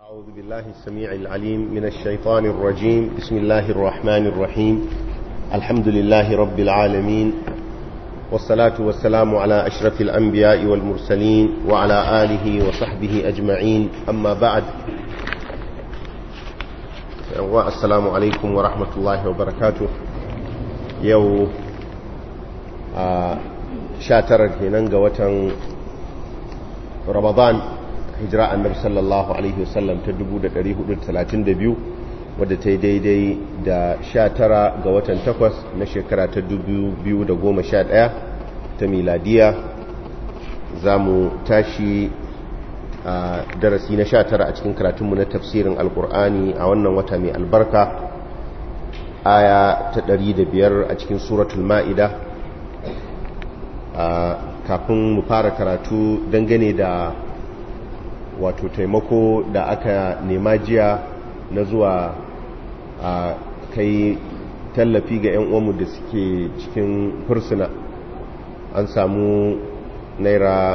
أعوذ بالله السميع العليم من الشيطان الرجيم. بسم الله الرحمن الرحيم. الحمد لله رب العالمين، والصلاة والسلام على أشرف الأنبياء والمرسلين وعلى آله وصحبه أجمعين. أما بعد، السلام عليكم ورحمة الله وبركاته. يو شاترك هننغ وطن رمضان hijira annabi sallallahu alaihi wasallam ta 1432 wadda ta yi daidai da 19 ga watan 8 na shekara ta 2011 ta miladiya. za mu tashi a darasi na 19 a cikin karatunmu na tafsirin alkur'ani a wannan wata mai albarka, aya ta 105 a cikin suratul ma'ida. Kafin mu fara karatu dangane da wato taimako da aka nema jiya na zuwa a kai tallafi ga 'yan uwanmu da suke cikin fursuna, an samu naira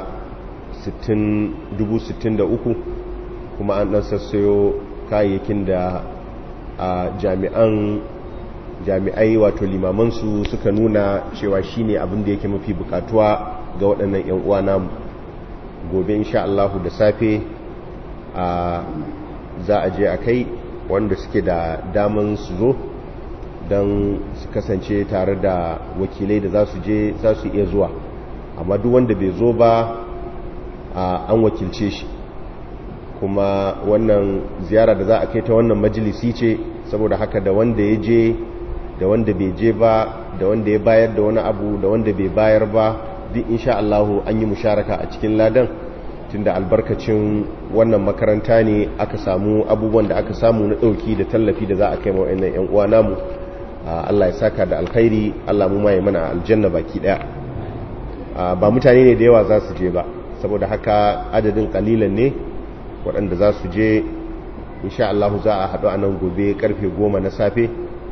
63,000 kuma an dan sassayo kayayyakin da jami'ai wato limamansu suka nuna cewa shine abin da yake mafi bukatuwa ga waɗannan 'yan uwa namu. Gobe insha Allah da safe za a je a kai wanda suke da daman su zo don su kasance tare da wakilai da za su je, za su iya zuwa, amma duk wanda bai zo ba an wakilce shi. kuma wannan ziyara da za a kai ta wannan majalisi ce, saboda haka da wanda ya je da wanda bai je ba, da wanda ya bayar da wani abu da wanda bai bayar ba, duk insha Allah an yi musharaka a cikin ladan, tunda albarkacin wannan makaranta ne aka samu abubuwan da aka samu na dauki da tallafi da za a kai ma wayannan ƴan uwa namu. Allah ya saka da alkhairi, Allah mu mai mana aljanna baki daya. Ba mutane ne da yawa za su je ba, saboda haka adadin kalilan ne waɗanda za su je. insha Allah za a haɗu a nan gobe karfe 10 na safe,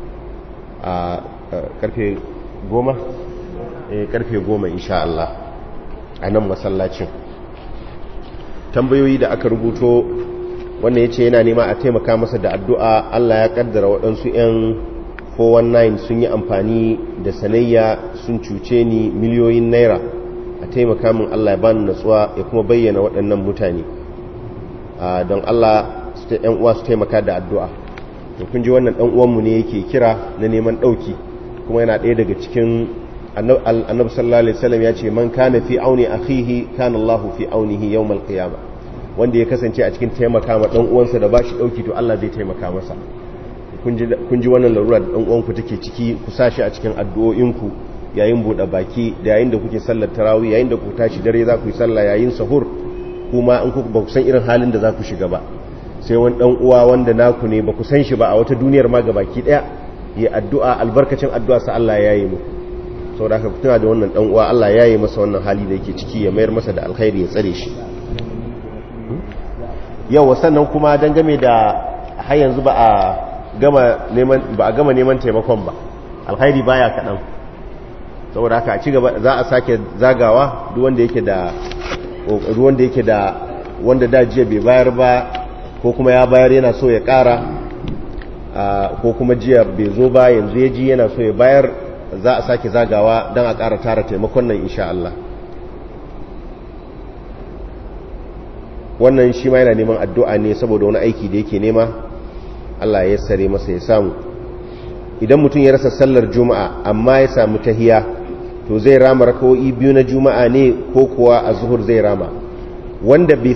karfe 10 karfe 10 insha Allah a nan masallacin. Tambayoyi da aka rubuto, wannan ya ce yana nema a taimaka masa da addu'a. Allah ya kaddara waɗansu 'yan 419 sun yi amfani da sanayya sun cuce ni miliyoyin naira, a taimaka min Allah ya bani natsuwa ya kuma bayyana waɗannan mutane. Don Allah ‘yan uwa su taimaka da addu'a. to kun ji wannan ɗan uwanmu ne yake kira na neman ɗauki, kuma yana ɗaya daga cikin annabi sallallahu alaihi wasallam ya ce, man kana fi auni akhihi kana Allahu fi aunihi yawmal qiyamah. wanda ya kasance a cikin taimaka ma dan uwansa da bashi dauki, to Allah zai taimaka masa. kun ji wannan larura da dan uwanku take ciki, ku sashi a cikin addu'o'inku yayin bude baki, da yayin da kuke sallar tarawih, yayin da ku tashi dare za ku yi sallah, yayin sahur. kuma in ku ba ku san irin halin da za ku shiga ba, sai wani dan uwa wanda naku ne ba ku san shi ba a wata duniyar ma gabaki daya, yi addu'a, albarkacin addu'a sa Allah ya yi mu. saboda haka tuna da wannan dan uwa, Allah ya yi masa wannan hali da yake ciki, ya mayar masa da alkhairi, ya tsare shi. yau sannan kuma dangane da har yanzu ba a gama neman taimakon ba, alkhairi baya kaɗan, saboda haka a ci gaba, za a sake zagawa. duk wanda yake da wanda da jiya bai bayar ba, ko kuma ya bayar yana so ya ƙara, ko kuma jiya bai zo ba yanzu ya ji yana so ya bayar, za a sake zagawa don a ƙara tara taimakon nan insha Allah. wannan shi ma yana neman addu'a ne saboda wani aiki da yake nema, Allah ya sare masa ya samu. idan mutum ya rasa sallar juma'a amma ya samu tahiya, to zai rama rakawoyi 2 na juma'a ne ko kuwa a zuhur zai rama? wanda bai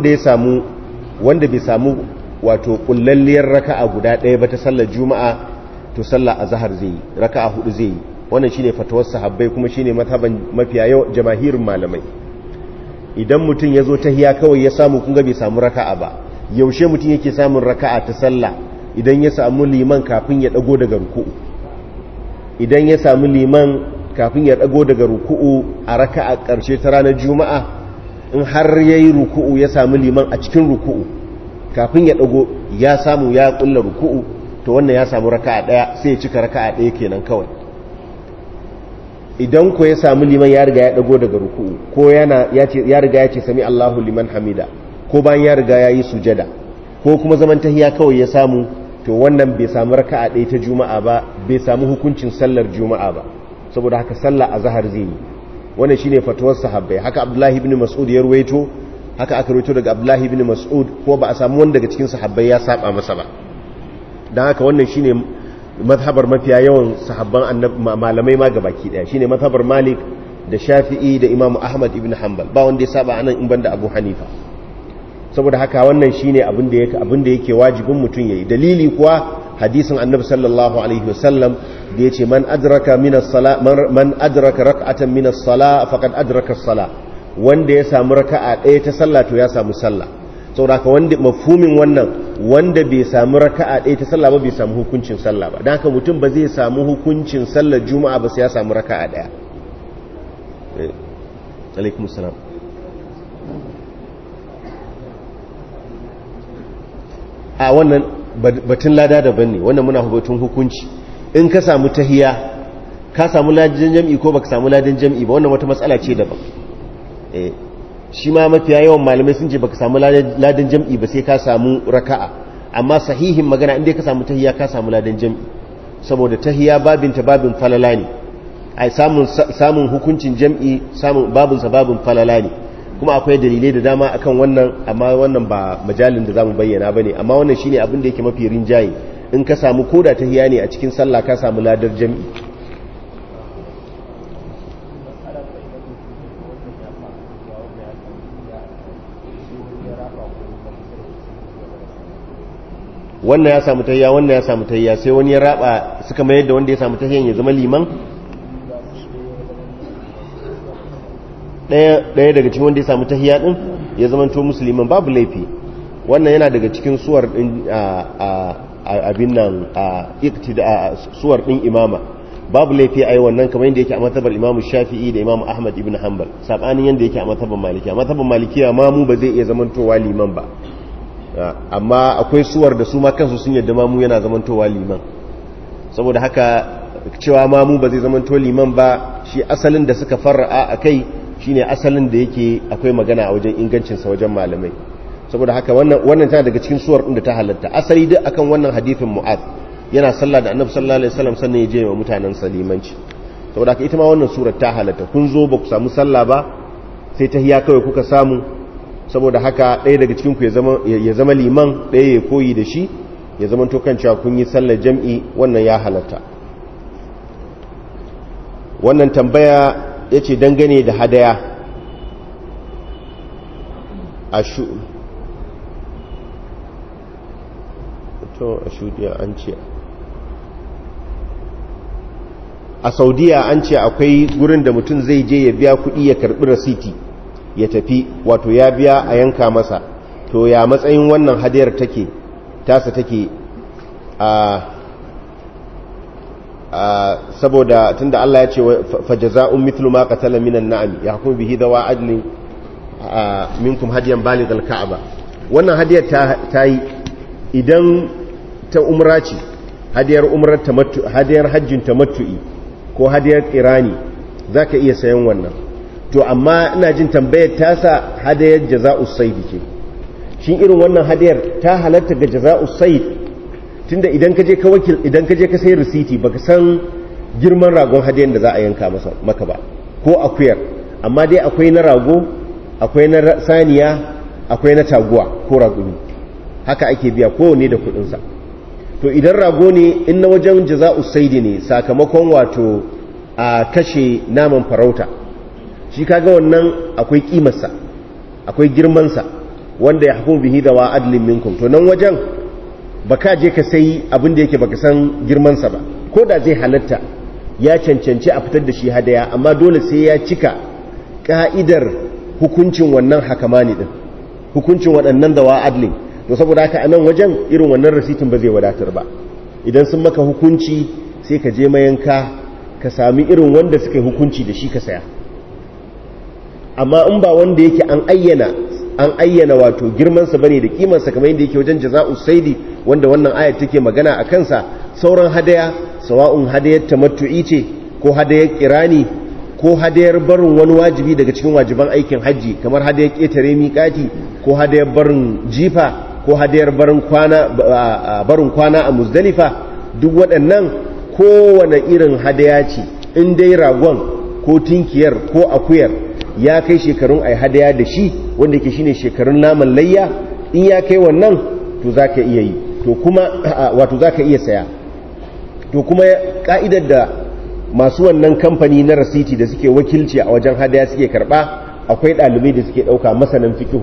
samu wato kullalliyar raka'a guda ɗaya ba ta sallar juma'a, to sallar azhar zai yi, raka'a 4 zai yi. wannan shine fatawar sahabbai, kuma shine mazhaban mafiya yau jamahirin malamai. idan mutum ya zo tahiya kawai ya samu, kun ga bai samu raka'a ba. yaushe mutum yake samun raka'a ta sallah? idan ya samu liman kafin ya dago daga ruku'u. idan ya samu liman kafin ya dago daga ruku'u a raka'a karshe ta ranar juma'a, in har yayi ruku'u ya samu liman a cikin ruku'u kafin ya dago, ya samu ya kulla ruku'u, to wannan ya samu raka'a daya, sai ya cika raka'a daya kenan kawai. idan ko ya samu liman ya riga ya dago daga ruku'u, ko ya riga ya ce sami Allahu liman hamida, ko bayan ya riga ya yi sujada, ko kuma zaman tahiya kawai ya samu, to wannan bai samu raka'a ɗaya ta juma'a ba, bai samu hukuncin sallar juma'a ba, saboda haka sallah azhar zai yi. wannan shine fatuwar sahabbai. Haka Abdullahi ibn Mas'ud ya ruwaito, haka aka ruwaito daga Abdullahi ibn Mas'ud, ko ba a samu wanda daga cikin sahabbai ya saba masa ba. dan haka wannan shine mazhabar mafiya yawan sahabban malamai ma gabaki daya, shine mazhabar Malik da Shafi'i da Imam Ahmad ibn Hanbal, ba wanda ya saba anan in banda Abu Hanifa. saboda haka wannan shine abin da yake wajibin mutum yayi. Dalili kuwa hadisin Annabi sallallahu alaihi wasallam da yace man adraka rak'atan min as-salah faqad adraka as-salah, wanda ya samu raka'a ɗaya ta sallah to ya samu sallah. saboda haka wanda mafhumin wannan, wanda bai samu raka'a ɗaya ta sallah ba bai samu hukuncin sallah ba. dan haka mutum ba zai samu hukuncin sallar juma'a ba sai ya samu raka'a ɗaya. alaikum salam. a wannan batun lada daban ne, wannan muna batun hukunci. in ka samu tahiya ka samu ladan jam'i ko baka samu ladan jam'i ba, wannan wata matsala ce daban. shi ma mafiya yawan malamai sun ce baka samu ladan jam'i ba sai ka samu raka'a, amma sahihin magana inda ka samu tahiya ka samu ladan jam'i, saboda tahiya babinta babin falala ne. ai samun hukuncin jam'i samun babinsa babin falala ne, kuma akwai dalilai da dama akan wannan, amma wannan ba majalin da zamu bayyana bane. amma wannan shine abin da yake mafi rinjaye, in ka samu koda tahiya ne a cikin sallah ka samu ladar jam'i. wannan ya samu tahiya wannan ya samu tahiya, sai wani ya raba suka mayar da wanda ya samu tahiyan ya zama liman. ɗaya daga cikin wanda ya samu tahiya din ya zamanto musulman, babu laifi. wannan yana daga cikin suwar din abin nan suwar din imama, babu laifi a yi wannan, kamar yadda yake a matabar Imam Shafi'i da Imam Ahmad ibn Hanbal, sabanin yadda yake a matabar Malikiya. Matabar Malikiya mamu ba zai iya zamantowa liman ba, amma akwai suwar da su ma kansu sun yadda mamu yana zamantowa liman. saboda haka cewa mamu ba zai zamanto liman ba, shi asalin da suka farra'a a kai shine asalin da yake akwai magana a wajen ingancinsa wajen malamai. saboda haka wannan tana daga cikin suwar ɗin da ta halatta. asali duk akan wannan hadithin Mu'adh, yana sallah da Annabi sallallahu alaihi wasallam sannan ya je wa mutanen salimanci. saboda haka ita ma wannan surar ta halatta. kun zo ba ku samu sallah ba, sai tahiyya kawai kuka samu, saboda haka ɗaya daga cikin ku ya zama liman, ɗaya ya koyi da shi, ya zama to kan cewa kun yi sallar jam'i, wannan ya halatta. wannan tambaya yace dangane da hadaya a Saudiya an ce akwai gurin da mutum zai je ya biya kuɗi ya karɓi rasiti ya tafi, wato ya biya a yanka masa. to ya matsayin wannan hadayar tasa take saboda tunda Allah ya ce fajaza'un mithlu ma qatala minan na'am yahkum bihi dawa adlin minkum hadiyan balighal ka'aba. wannan hadiyar ta yi idan ta umra ce, hadiyar hajjin tamattu'i ko hadiyar qirani zaka iya sayan wannan. to amma ina jin tambayar tasa hadiyar jaza'us sayd ce. shin irin wannan hadiyar ta halatta ga jaza'us sayd? tunda idan ka je ka sai risiti baka san girman ragon hadiyan da za a yanka maka ba, ko akuyar, amma dai akwai na rago, akwai na saniya, akwai na taguwa ko raƙumi, haka ake biya kowane da kuɗinsa. to idan rago ne, in na wajen jaza'us saidi ne, sakamakon wato a kashe naman farauta, shi kaga wannan akwai kimarsa, akwai girmansa, wanda ya hukum bihi da wa adlin minkum. to nan wajen baka je ka sai abin da yake baka san girmansa ba, ko da zai halatta ya cancanci a fitar da shi hadaya, amma dole sai ya cika ka'idar hukuncin wannan hakamani din, hukuncin waɗannan da wa adlin. to saboda haka a nan wajen irin wannan rasitin ba zai wadatar ba. idan sun maka hukunci sai ka je mayanka ka sami irin wanda suka yi hukunci da shi ka saya. amma in ba wanda yake an ayyana wato girmansa bane da kimarsa, kamar yadda yake wajen jaza'us saidi wanda wannan ayat take magana a kansa, sauran hadaya, sawa'un hadayar tamattu'i ce ko hadayar kirani ko hadayar barin wani wajibi daga cikin wajiban aikin hajji, kamar hadayar ƙetare miƙati ko hadayar barin jifa, ko hadayar barin kwana a Muzdalifa, duk waɗannan kowane irin hadaya ce, in dai ragon ko tinkiyar ko akuyar ya kai shekarun ai hadaya da shi, wanda yake shine shekarun naman layya, in ya kai wannan to zaka iya yi, to kuma wato zaka iya saya. To kuma ka'idar da masu wannan kamfani na rasiti da suke wakilci a wajen hadaya suke karba, akwai ɗalibai da suke ɗauka masanan fikihu,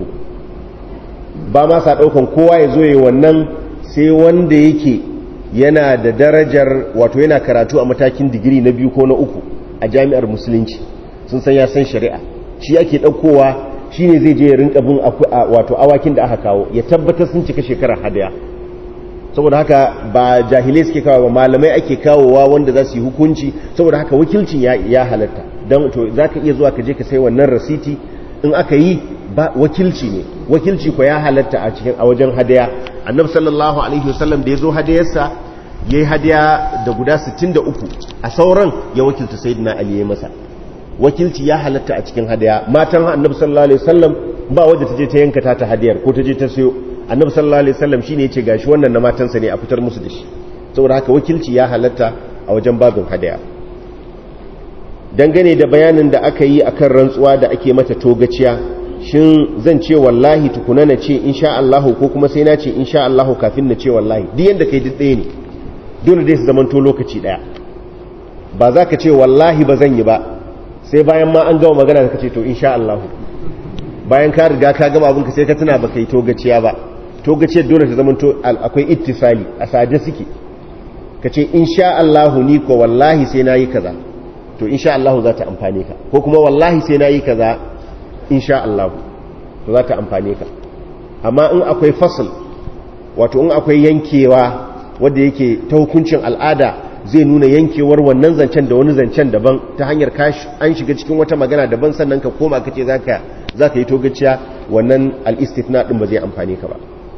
ba ma sa ɗaukan kowa ya zo yi wannan sai wanda yake yana da darajar, wato yana karatu a matakin digiri na 2 ko na 3 a jami'ar musulunci, sun san ya san shari'a, shi ake ɗaukowa, shi ne zai je ya rinka bin wato awakin da aka kawo ya tabbatar sun cika shekarar hadaya. Saboda haka ba jahilai suke kawo ba, malamai ake kawowa wanda za su yi hukunci. Saboda haka wakilcin ya halatta, don to za ka iya zuwa ka je ka sai wannan rasiti, in aka yi ba wakilci ne, wakilci ko ya halatta a wajen hadaya. Annabi sallallahu alaihi wasallam da ya zo hadayarsa yayi hadaya da guda 63, a sauran ya wakilta sayyidina Ali ya masa. Wakilci ya halatta a cikin hadaya. Matan Annabi sallallahu alaihi wasallam ba wanda ta je ta yanka ta hadayar ko ta je ta sayo. Annabi sallallahu alaihi wasallam shine yace gashi wannan na matansa ne, a fitar musu da shi. Saboda haka wakilci ya halatta a wajen babin hadaya. Dangane da bayanin da aka yi akan rantsuwa da ake mata togaciya, shin zan ce wallahi tukuna na ce insha Allah ko kuma sai na ce insha Allah kafin na ce wallahi? Duk yanda kai duk ɗaya ne, dole dai su zamanto lokaci ɗaya. Ba za ka ce wallahi ba zan yi ba sai bayan ma an gama magana da ka ce to insha Allah, bayan ka riga ka gama abinka sai ka tuna ba kai togaciya ba. Togaciyar dole ta zamanto akwai ittifali, a sade suke. Ka ce insha Allah ni ko wallahi sai na yi kaza, to insha Allah za ta amfane ka, ko kuma wallahi sai na yi kaza insha Allah, to za ta amfane ka. Amma in akwai fasl, wato in akwai yankewa wanda yake ta hukuncin al'ada, zai nuna yankewar wannan zancen da wani zancen daban, ta hanyar an shiga cikin wata magana daban, sannan ka koma ka ce za ka yi togaciya, wannan al'istithna ɗin ba zai amfane ka ba.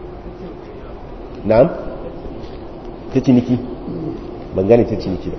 Na'am? Ta ciniki? Ban gane ta ciniki ba.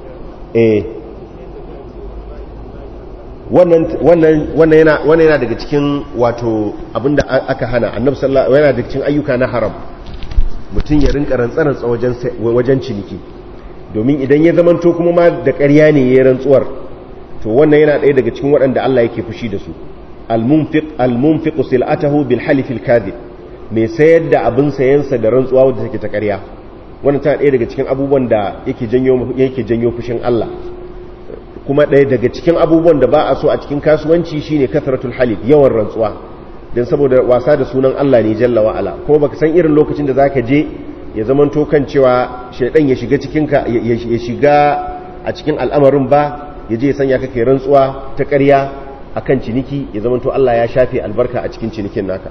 Wannan yana daga cikin wato abinda aka hana. Annabi sallallahu yana daga cikin ayyuka na haram, mutum ya rinka rantsarantsa wajen ciniki, domin idan ya zamanto kuma ma da ƙarya ne ya rantsuwar, to wannan yana ɗaya daga cikin waɗanda Allah yake fushi da su. Al-munfiqu sil'atahu bil halifil kadhib, mai sayar da abin sayansa da rantsuwa wadda take ta ƙarya. Wannan tana ɗaya daga cikin abubuwan da yake janyo fushin Allah. Kuma ɗaya daga cikin abubuwan da ba a so a cikin kasuwanci shine kathratul halif, yawan rantsuwa, dan saboda wasa da sunan Allah ne jalla wa ala. Kuma baka san irin lokacin da zaka je ya zamanto kan cewa shaydan ya shiga cikin ka, ya shiga a cikin al'amarin ba, ya je ya sanya ka kai rantsuwa ta ƙarya akan ciniki, ya zamanto Allah ya shafe albarka a cikin cinikin naka.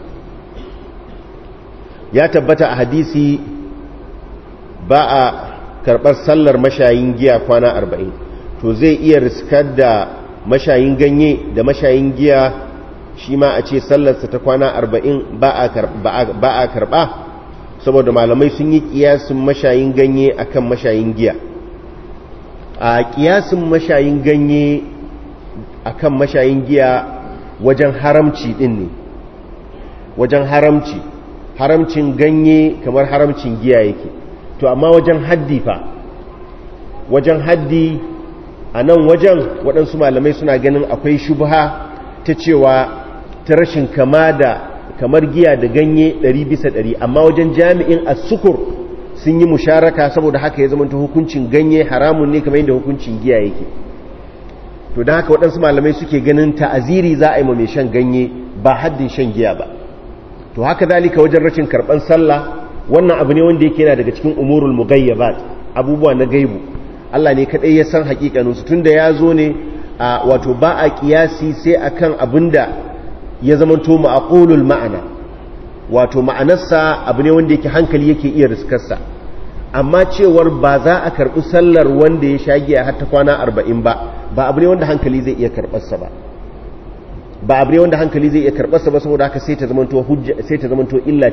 Ya tabbata a hadisi ba a karɓar sallar mashayin giya kwana 40, to zai iya riskar da mashayin ganye da mashayin giya shi ma a ce sallarsa ta kwana 40 ba a karɓa, saboda malamai sun yi ƙiyasin mashayin ganye akan mashayin giya. A ƙiyasin mashayin ganye akan mashayin giya wajen haramci ɗin ne, wajen haramcin ganye kamar haramcin giya yake. To amma wajen haddi fa, wajen haddi a nan wajen waɗansu malamai suna ganin akwai shubha ta cewa ta rashin kamar giya da ganye 100%, amma wajen jami'in as-sukur sun yi musharaka, saboda haka ya zamanta hukuncin ganye haramun ne kamar yadda hukuncin giya yake. To da haka waɗansu malamai suke ganin ta'aziri za a yi ma mai shan ganye ba haddin shan giya ba. To haka zalika wajen rashin karban sallah, wannan abu ne wanda yake yana daga cikin umurul mughayyabat, abubuwa na gaibu. Allah ne kadai ya san hakikanin su, tunda ya zo ne wato ba a kiyasi sai akan abinda ya zamanto ma'qulul ma'ana, wato ma'anarsa abu ne wanda yake hankali yake iya riskarsa. Amma cewar ba za a karbi sallar wanda ya sha giya har ta kwana 40 ba abu ne wanda hankali zai iya karbarsa ba abu ne wanda hankali zai iya karbarsa ba, saboda haka sai ta zamanto hujja, sai ta zamanto illa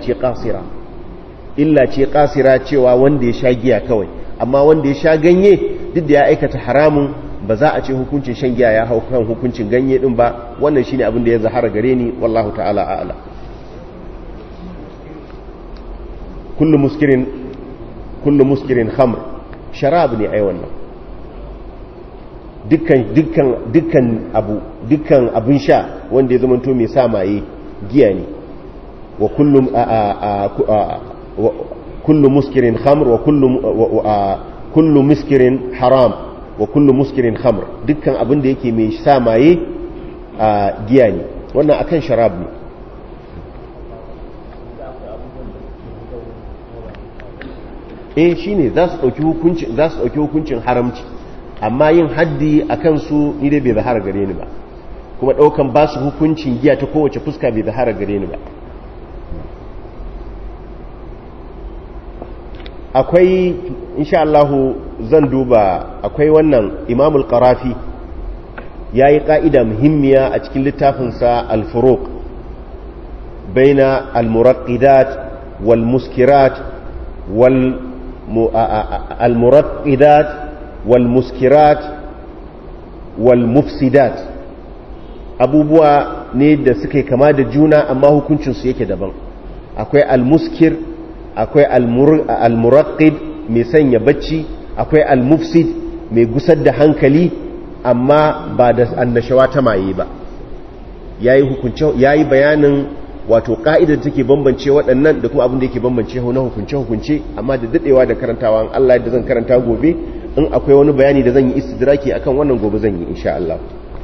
ce qasira cewa wanda ya sha giya kawai. Amma wanda ya sha ganye duk da ya aikata haramun, ba za a ce hukuncin shan giya ya hau kan hukuncin ganye din ba. Wannan shine abin da ya zahara gare ni, wallahu ta'ala a'lam. kullu muskirin khamr sharab ne ai wannan dukkan abin sha wanda ya zama to mai sa maye giya ne wa kullu muskirin khamr wa kullu muskirin haram wa kullu muskirin khamr dukkan abin da yake mai sa maye giya ne wannan akan sharab ne shine za su dauki hukuncin haramci amma yin haddi akan su ni dai bai zahara gare ni ba kuma daukan ba su hukuncin giya ta kowace fuska bai zahara gare ni ba akwai insha Allah zan duba akwai wannan Imam al-Qarafi yayi ka'ida muhimmiya a cikin littafinsa al-Furuq baina al-muraqqidat wal muskirat wal al-muraqqidat wal muskirat wal mufsidat abubuwa ne da suke kama da juna amma hukuncin su yake daban akwai al-muskir akwai al-muraqqid mai sanya bacci akwai al-mufsid mai gusar da hankali amma ba da annashawa ta maye ba yayi bayanin wato ka'idar take bambance waɗannan da kuma abin da yake bambance na hukunce amma da dadewa da karantawa Allah yadda zan karanta gobe in akwai wani bayani da zan yi istidraki akan wannan gobe zan yi insha Allah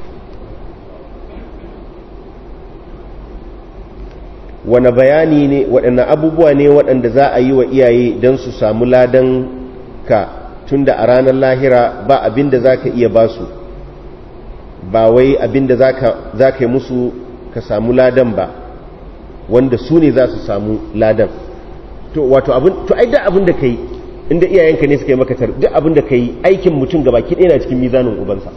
wane bayani ne waɗannan abubuwa ne waɗanda za a yi wa iyaye don su samu ladan ka tun da a ranar lahira ba abinda za ka iya ba su ba wai abinda za ka yi musu ka samu ladan ba wanda su ne za su samu ladan to wato ai duk abin da ka yi inda iyayenka ne suka yi maka duk abin da ka yi aikin mutum gaba ki ɗaya na cikin mizanin ubansa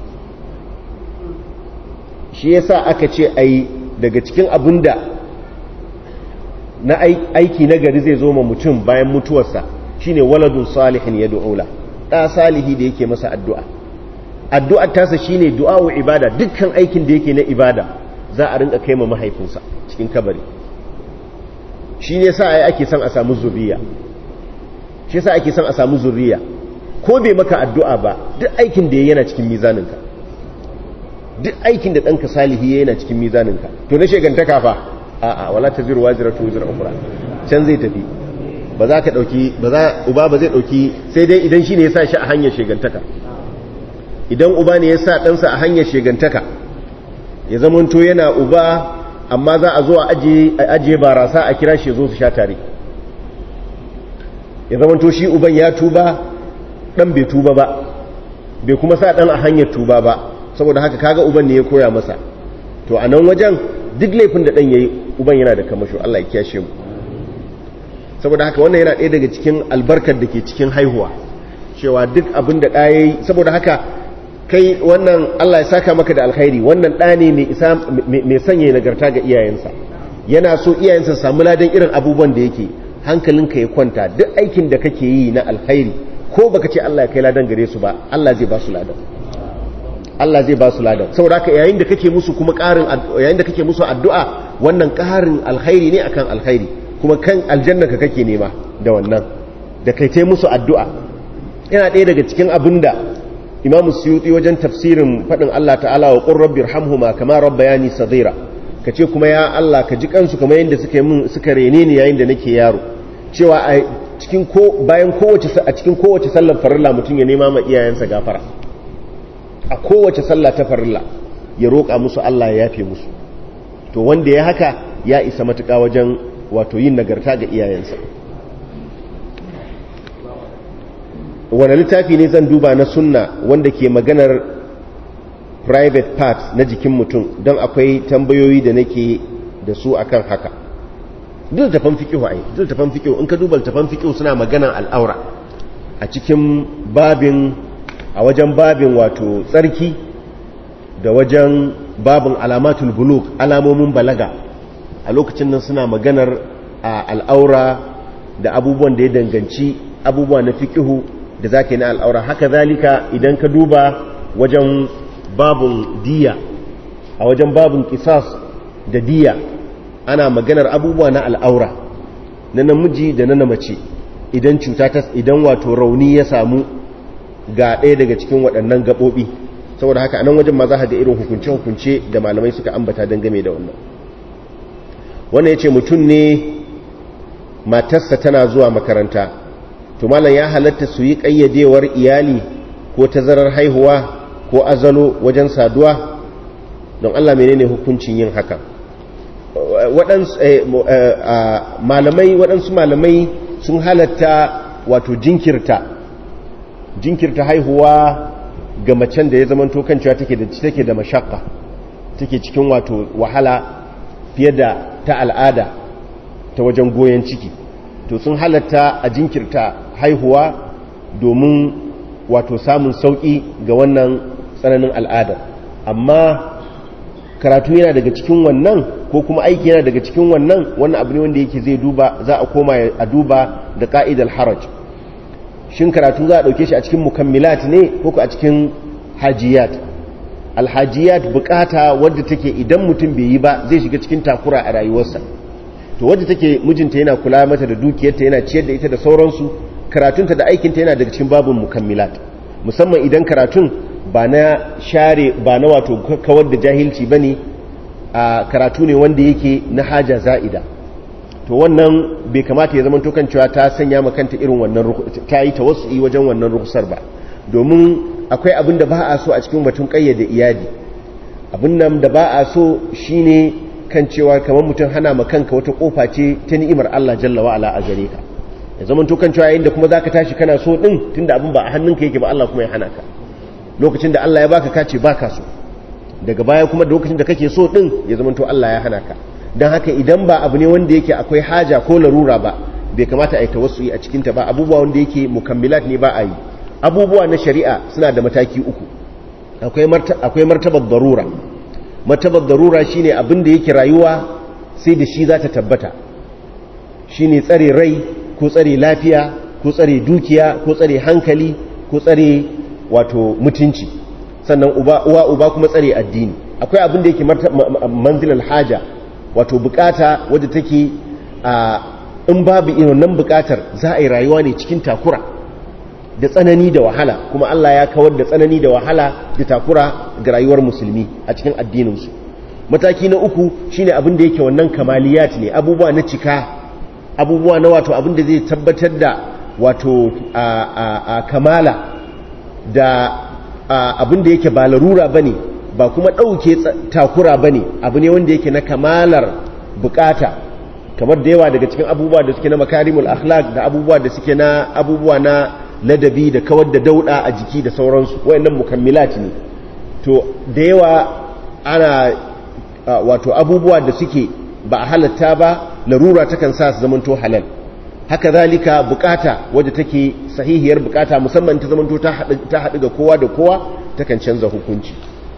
shi yasa aka ce ai daga cikin abin da na aiki na gari zai zo ma mutum bayan mutuwarsa shine waladun salihin ya du'ula da salihi da yake masa addu'ar tasa shine du'a'u ibada dukkan aikin da yake na ibada za a rinka kai ma mahaifinsa cikin kabari shi ne sa ake son a samu zuriya shi yasa ake son a samu zuriya ko bai maka addu'a ba duk aikin da yana cikin mizaninka duk aikin da ɗanka salihi yana cikin mizaninka to na shegantaka fa a'a wala taziru waziratu wizra ukhra can zai tafi ba za ka dauki uba ba zai dauki sai dai idan shine ya sa shi a hanyar shegantaka idan uba ne ya sa ɗansa a hanyar shegantaka ya zamanto yana uba amma za a zo a ajiye barasa a kira shi zo su sha tare ya zamanto shi uban ya tuba dan bai tuba ba bai kuma sa dan a hanyar tuba ba saboda haka kaga uban ne ya koya masa to a nan wajen duk laifin da dan yayi uban yana da kamasho Allah ya kiyashe mu saboda haka wannan yana ɗaya daga cikin albarkar da ke cikin haihuwa cewa duk abin da ɗaya yi saboda haka kai wannan Allah ya saka maka da alkhairi wannan ɗa ne mai sanya nagarta ga iyayensa yana so iyayensa samu ladan irin abubuwan da yake hankalinka ya kwanta duk aikin da kake yi na alkhairi ko baka ce Allah ya kai ladan gare su ba Allah zai ba su ladan Allah zai ba su ladan saboda haka yayin da kake musu kuma yayin da kake musu addu'a wannan ƙarin alkhairi ne akan alkhairi kuma kan aljanna ka kake nema da wannan da kai tai musu addu'a yana ɗaya daga cikin abinda Imam Suyuti wajen tafsirin fadin Allah ta'ala wa qur rabbirhamhuma kama rabbayani saghira kace kuma ya Allah ka ji kansu kamar yanda suka rene ni yayin da nake yaro cewa a cikin kowace sallar farilla mutum ya nema ma iyayensa gafara a kowace sallah ta farilla ya roƙa musu Allah ya yafe musu to wanda ya haka ya isa matuƙa wajen wato yin nagarta ga iyayensa wani littafi ne zan duba na sunna wanda ke maganar private parts na jikin mutum don akwai tambayoyi da nake da su akan haka duk tafan fiqhu in ka duba tafan fiqhu suna maganar al'aura a cikin a wajen babin wato tsarki da wajen babin alamatul bulugh alamomin balaga a lokacin nan suna maganar al'aura da abubuwan da ya danganci abubuwa na fiqhu da zaka yi na al'aura haka zalika idan ka duba wajen babun diya a wajen babun qisas da diya ana maganar abubuwa na al'aura na namiji da na mace idan idan wato rauni ya samu ga ɗaya daga cikin waɗannan gaɓoɓi. Saboda haka anan wajen ma za ga irin hukunce-hukunce da malamai suka ambata dangane da wannan ya ce mutum ne matarsa tana zuwa makaranta, to malam ya halatta su yi ƙayyadewar iyali ko tazarar haihuwa ko azalo wajen saduwa? Don Allah menene hukuncin yin haka? waɗansu malamai sun halatta wato jinkirta haihuwa ga macen da ya zamanto kan cewa take da mashakka, take cikin wato wahala fiye da ta al'ada ta wajen goyon ciki, to sun halatta a jinkirta haihuwa domin wato samun sauƙi ga wannan tsananin al'adar. Amma karatu yana daga cikin wannan ko kuma aiki yana daga cikin wannan abu ne wanda yake za a koma a duba da ka'idar haraj. Shin karatu za a ɗauke shi a cikin mukammilat ne ko a cikin hajiyat? Alhajiyat bukata wadda take idan mutum bai yi ba zai shiga cikin takura a rayuwarsa, to wadda take mijinta yana kula mata da dukiyarta, yana ciyar da ita da sauransu, karatunta da aikinta yana daga cikin babin mukammilat, musamman idan karatun ba na wato kawar da jahilci bane, a karatu ne wanda yake na haja za'ida. To wannan bai kamata ya zama tokan cewa ta sanya makanta irin wannan, ta yi tawassu'i wajen wannan rukusar ba, domin akwai abin da ba a so a cikin batun kayyade iyali. Abin nan da ba a so shine kan cewa kamar mutum hana ma kanka wata kofa ce ta ni'imar Allah jalla wa ala a gare ka, ya zama tokan cewa yayin da kuma zaka tashi kana so din, tunda abin ba a hannunka yake ba Allah kuma ya hana ka. Lokacin da Allah ya baka kace baka so, daga baya kuma da lokacin da kake so din ya zama to Allah ya hana ka. Don haka idan ba abu ne wanda yake akwai haja ko larura ba, bai kamata a yi tawassu'i a cikinta ba. Abubuwa wanda yake mukammilat ne ba a yi. Abubuwa na shari'a suna da mataki uku. Akwai martabar darura. Martabar darura shine abin da yake rayuwa sai da shi za ta tabbata, shine tsare rai ko tsare lafiya ko tsare dukiya ko tsare hankali ko tsare wato mutunci, sannan uba kuma tsare addini. Akwai abin da yake manzilal haja, wato bukata wadda take in babu wannan bukatar za a yi rayuwa ne cikin takura da tsanani da wahala, kuma Allah ya kawar da tsanani da wahala da takura ga rayuwar musulmi a cikin addininsu. Mataki na uku shine abin da yake wannan kamaliyat ne, abubuwa na cika, abubuwa na wato abin da zai tabbatar da wato kamala da abin da yake ba larura bane ba kuma ɗauke takura ba ne, abu ne wanda yake na kamalar bukata, kamar da yawa daga cikin abubuwa da suke na makarimul akhlaq da abubuwa da suke na abubuwa na ladabi da kawar da dauda a jiki da sauransu, wayannan mukammilat ne. To da yawa ana wato abubuwa da suke ba a halatta ba, larura takan sa su zamanto halal. Haka zalika bukata wadda take sahihiyar bukata, musamman ta zamanto ta haɗu ga kowa da kowa, takan canza hukunci.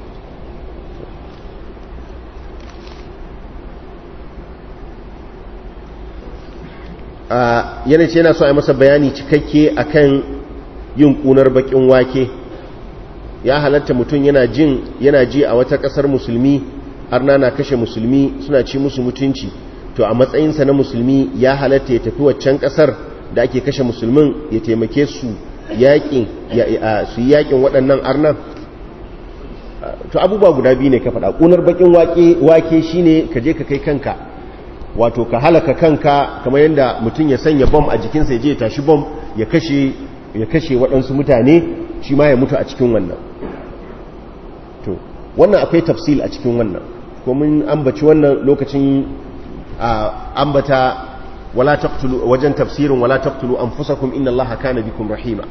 yana so a yi masa bayani cikakke akan yin kunar bakin wake. Ya halatta mutum yana ji a wata kasar musulmi arna na kashe musulmi suna ci musu mutunci, to a matsayinsa na musulmi ya halatta ya tafi waccan kasar da ake kashe musulmin ya taimake su yakin waɗannan arnan. To abubuwa guda biyu ne ka faɗa. Kunar bakin wake shine ka je ka kai kanka, wato ka halaka kanka, kamar yadda mutum ya sanya bom a jikinsa ya je ya tashi bom ya kashe waɗansu mutane, shi ma ya mutu a cikin wannan. To wannan akwai tafsil a cikin wannan, ko mun ambaci wannan lokacin ambata wala taqtulu, wajen tafsirin wala taqtulu anfusakum inna Allaha kana bikum rahima.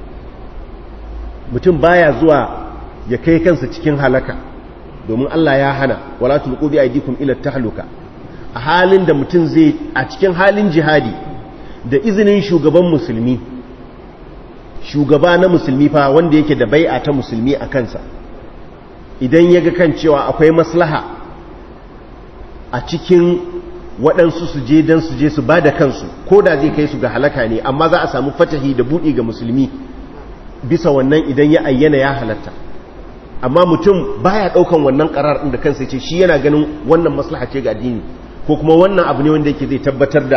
Mutum baya zuwa ya kai kansa cikin halaka, domin Allah ya hana wala tulqu bi aydikum ila tahluka. A halin da mutum zai, a cikin halin jihadi da izinin shugaban musulmi, shugaba na musulmi fa wanda yake da bai'a ta musulmi a kansa, idan ya ga kan cewa akwai maslaha a cikin waɗansu su je don su je su ba da kansu, ko da zai kai su ga halaka ne, amma za a samu fatahi da buɗi ga musulmi bisa wannan, idan ya ayyana ya halatta. Amma mutum baya ɗaukan wannan ƙarar ɗin da kansa ce shi yana ganin wannan maslaha ce ga addini, ko kuma wannan abu ne wanda yake zai tabbatar da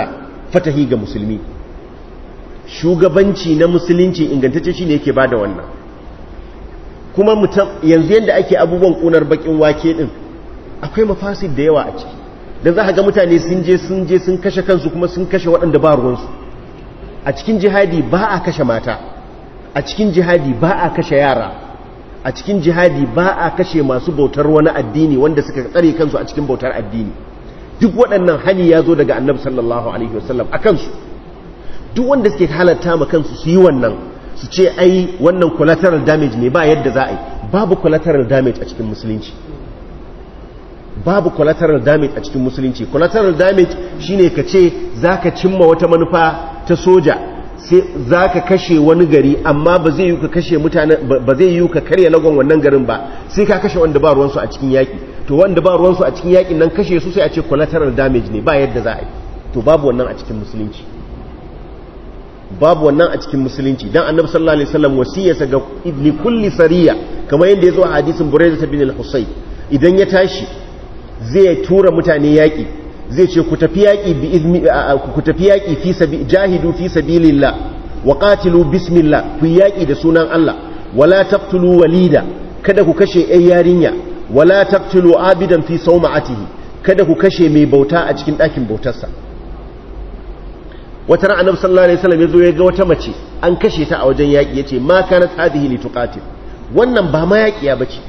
fatahi ga musulmi. Shugabanci na musulunci ingantacce shine yake bada wannan. Kuma yanzu yanda ake abubuwan kunar bakin wake din akwai mafasid da yawa a ciki. Dan za ka ga mutane sun je sun kashe kansu kuma sun kashe waɗanda ba ruwansu. A cikin jihadi ba a kashe mata, a cikin jihadi ba a kashe yara, a cikin jihadi ba a kashe masu bautar wani addini wanda suka tsare kansu a cikin bautar addini. Duk waɗannan hani ya zo daga Annabi sallallahu alaihi wasallam a kansu. Duk wanda suke halatta ma kansu su yi wannan, su ce ai wannan collateral damage ne, ba yadda za a yi. Babu collateral damage a cikin musulunci. Babu collateral damage a cikin musulunci. Collateral damage shine ka ce zaka cimma wata manufa ta soja, sai zaka kashe wani gari amma ba zai yi ka kashe mutane, ba zai yi ka karya lagon wannan garin ba, sai ka kashe wanda ba ruwansu a cikin yaki. To wanda ba ruwansu a cikin yakin nan kashe su sai a ce collateral damage ne, ba yadda za a yi. To babu wannan a cikin musulunci. Babu wannan a cikin musulunci. Dan Annabi sallallahu alaihi wasallam wasiyarsa ga li kulli sariya, kamar yadda ya zo a hadisin Burayda bin al-Husayb, idan ya tashi zai tura mutane yaƙi, zai ce ku tafi yaƙi fi jahidu fi sabilillah wa qatilu bismillah, ku yaƙi da sunan Allah, wala taqtulu walida, kada ku kashe ɗan yarinya, wala taqtulu abidan fi sawma'atihi, kada ku kashe mai bauta a cikin ɗakin bautarsa. Wata ran Annabi sallallahu alaihi wasallam yazo ya ga wata mace an kashe ta a wajen yaƙi, yace ma kanat hadhihi lituqatil, wannan ba ma yaƙiya bace.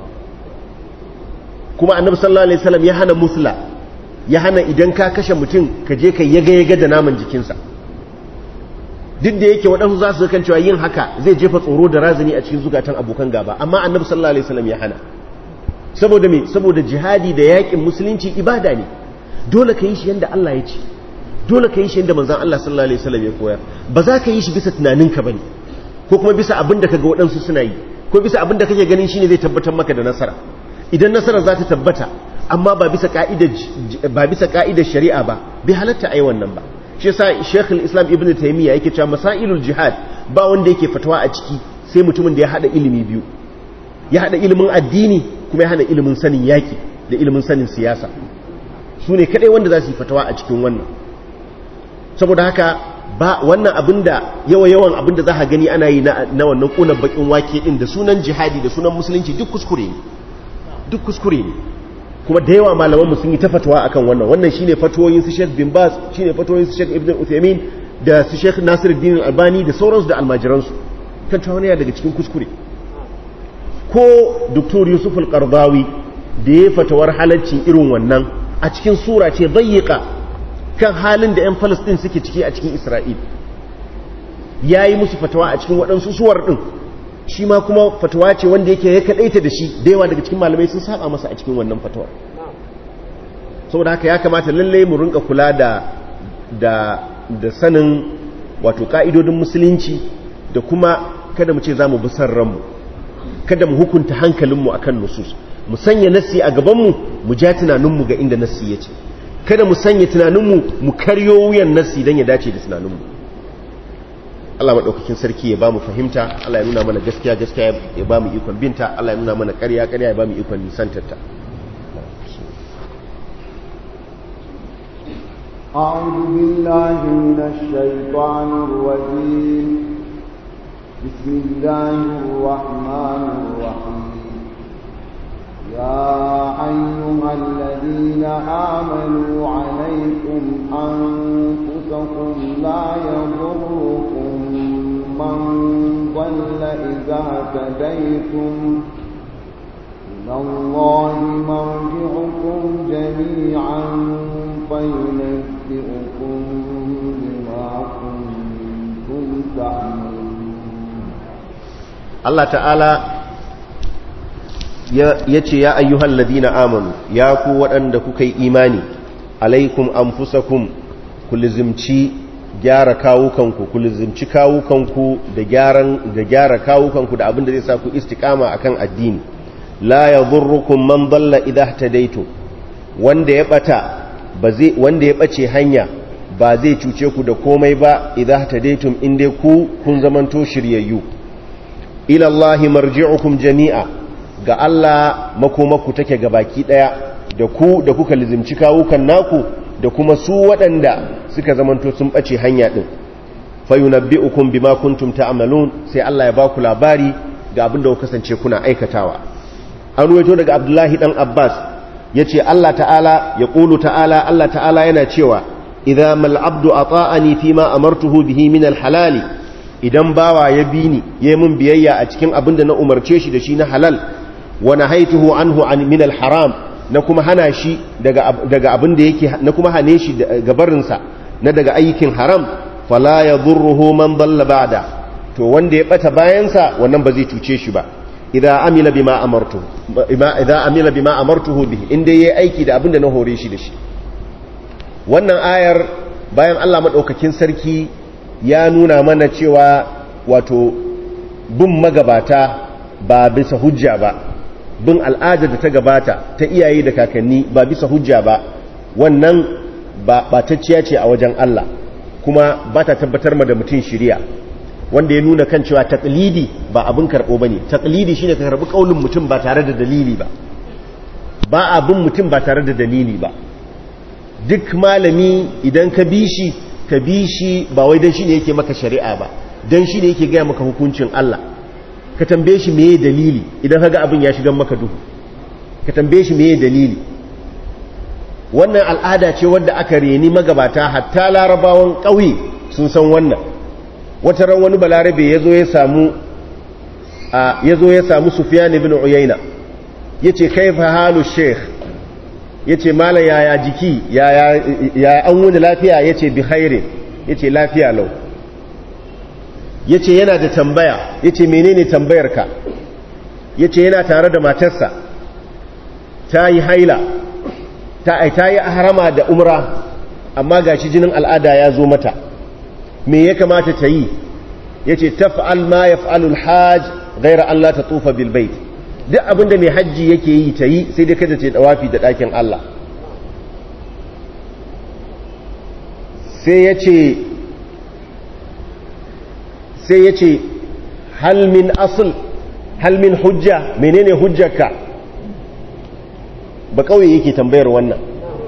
Kuma Annabi sallallahu alaihi wasallam ya hana musla, ya hana idan ka kashe mutum ka je ka yaga da naman jikinsa. Duk da yake waɗansu za su kan cewa yin haka zai jefa tsoro da razani a cikin zukatan abokan gaba, amma Annabi sallallahu alaihi wasallam ya hana. Saboda me? Saboda jihadi da yaƙin musulunci ibada ne, dole ka yi shi yanda Allah ya ce, dole ka yi shi yanda manzon Allah sallallahu alaihi wasallam ya koyar. Ba za ka yi shi bisa tunaninka bane, ko kuma bisa abin da kaga waɗansu suna yi, ko bisa abin da kake ganin shine zai tabbatar maka da nasara. Idan nasara za ta tabbata amma ba bisa ka'idar shari'a ba, bai halatta ai wannan ba. Shi yasa Sheikh al-Islam Ibn Taymiyyah yake cewa masailul jihad ba wanda yake fatawa a ciki sai mutumin da ya hada ilimi biyu, ya hada ilimin addini kuma ya hada ilimin sanin yaki da ilimin sanin siyasa. Su ne kadai wanda za su yi fatawa a cikin wannan. Saboda haka ba wannan abinda yawan abinda za ka gani ana yi na wannan kunan bakin wake din da sunan jihadi da sunan musulunci duk kuskure ne. Duk kuskure ne, kuma da yawa malamanmu sun yi ta fatawa akan wannan shine fatawoyin su Sheikh bin Baz, shine fatawoyin su Sheikh Ibn Uthaymeen da su Sheikh Nasiruddin Albani da sauransu da almajiransu, kan cewa ne daga cikin kuskure. Ko Dr. Yusuf Al-Qardawi da ya fatawar halaccin irin wannan a cikin sura ce dayyika kan halin da 'yan Palestine suke ciki a cikin Isra'il, yayi musu fatawa a cikin waɗansu suwar din, shi ma kuma fatawa ce wanda yake ya kadaita da shi, da yawa daga cikin malamai sun saba masa a cikin wannan fatawa. Saboda haka ya kamata lalle mu rinka kula da sanin wato ka'idodin musulunci, da kuma kada mu ce zamu bi san ranmu, kada mu hukunta hankalinmu akan nusus, mu sanya nassi a gabanmu mu ja tunaninmu ga inda nassi yace, kada mu sanya tunaninmu mu karyo wuyan nassi dan ya dace da tunaninmu. Allah maɗaukakin sarki ya ba mu fahimta, Allah ya nuna mana gaskiya ya ba mu ikon binta, Allah ya nuna mana ƙarya ya ba mu ikon nisantarta. أعوذ بالله من الشيطان الرجيم. بسم الله الرحمن الرحيم. يا أيها الذين آمنوا عليكم أنفسكم لا يضركم من ضل إذا اهتديتم إلى الله مرجعكم جميعا فينبئكم بما كنتم تعملون. الله تعالى yace ya ayyuhal ladina amanu, ya ku waɗanda kuka yi imani, alaikum anfusakum, ku lizimci gyara kawukanku, ku lizimci kawukanku da gyara kawukanku da abin da zai sa ku istiqama akan addini. La yadhurrukum man dalla idha ihtadaytum, wanda ya bace hanya ba zai cuce ku da komai ba, idha ihtadaytum inda ku kun zamanto shiryayyu. Ila Allahi marji'ukum jami'a, ga Allah makomaku take gabaki daya, da ku da kuka lizimci kawukan naku da kuma su waɗanda suka zamanto sun ɓace hanya ɗin fayunabbi'ukum bima kuntum ta'malun sai Allah ya baku labari ga abin da kuka kasance kuna aikatawa. An ruwaito daga Abdullahi dan Abbas yace Allah ta'ala ya qulu ta'ala Allah ta'ala yana cewa idza mal abdu ata'ani fima amartuhu bihi min al-halali idan bawa ya bi ni yayi mun biyayya a cikin abin da na umarce shi da shi na halal wa nahaituhu anhu an min al-haram na kuma hana shi daga abin da yake na kuma hane shi daga barinsa na daga aikin haram fala yadhurruhu man dalla ba'da to wanda ya bata bayansa wannan ba zai cuce shi ba idza amila bima amartuhu bihi inda yayi aiki da abin da na hore shi da shi. Wannan ayar bayan Allah madaukakin sarki ya nuna mana cewa wato bin magabata ba bisa hujja ba, bin al'adar da ta gabata ta iyaye da kakanni ba bisa hujja ba, wannan ba batacciya ce a wajen Allah kuma ba ta tabbatar ma da mutum shiriya, wanda ya nuna kan cewa taqlidi ba abin karɓo ba ne. Taqlidi shine ka karɓi ƙaunin mutum ba tare da dalili ba, ba abin mutum ba tare da dalili ba. Duk malami idan ka bi shi ba wai don shi ne yake maka shari'a ba, don shi ne yake gaya maka hukuncin Allah. Ka tambaye shi meye dalili idan kaga abin ya shiga maka duhu, ka tambaye shi meye dalili. Wannan al'ada ce wadda aka reni magabata, hatta larabawan ƙauye sun san wannan. Wata ran wani balarabe ya zo ya samu Sufyan ibn Uyayna yace kaifa halu sheikh, yace mala yaya jiki ya an wuni lafiya, yace bi khairin, yace lafiya lau. Yace yana da tambaya, yace menene tambayarka? Yace yana tare da matarsa ta yi haila, ta yi harama da umra amma gashi jinin al'ada ya zo mata, me ya kamata ta yi? Yace taf'al ma yaf'alul hajj ghayra an la tatufa bil bait, duk abinda mai hajji yake yi ta yi, sai dai kada ta dawafi da ɗakin Allah. Sai yace hal min asl, hal min hujja, menene hujjarka? Ba kauye yake tambayar wannan.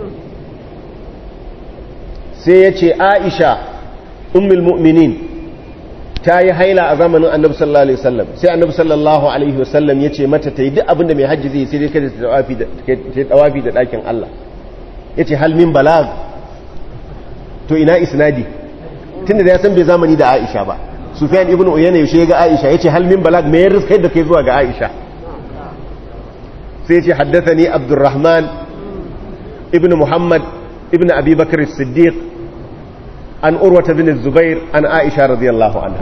Sai yace Aisha ummul mu'minin ta yi haila a zamanin Annabi sallallahu alaihi wasallam, sai Annabi sallallahu alaihi wasallam yace mata ta yi duk abinda mai hajji zai, sai dai kada ta dawafi da ɗakin Allah. Yace hal min balag, to ina isnadi? Tunda da ya san bai zamani da Aisha ba. Sufyan ibn Uyayna yaushe ya ga Aisha, yace hal min balag, me ya riska da kai zuwa ga Aisha? Sai yace haddathani Abdurrahman ibn Muhammad ibn Abi Bakr as-Siddiq an Urwa bin Zubair an Aisha radiyallahu anha.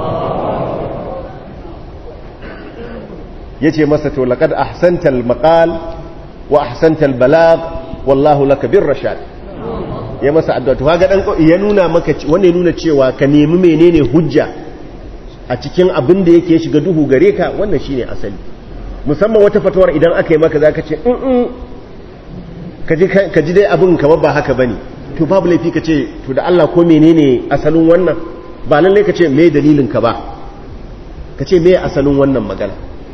Yace masa to laqad ahsanta al-maqal wa ahsanta al-balagh wallahu laka bir rashad. Ya masa addu'a to kaga dan ya nuna maka wanda ya nuna cewa ka nemi menene hujja a cikin abin da yake shiga duhu gare ka, wannan shine asali. Musamman wata fatawar idan aka yi maka zaka ce ka ji dai abin kamar ba haka bane, to babu laifi ka ce to da Allah ko menene asalin wannan, ba lalle ka ce me dalilin ka ba, ka ce me asalin wannan magana.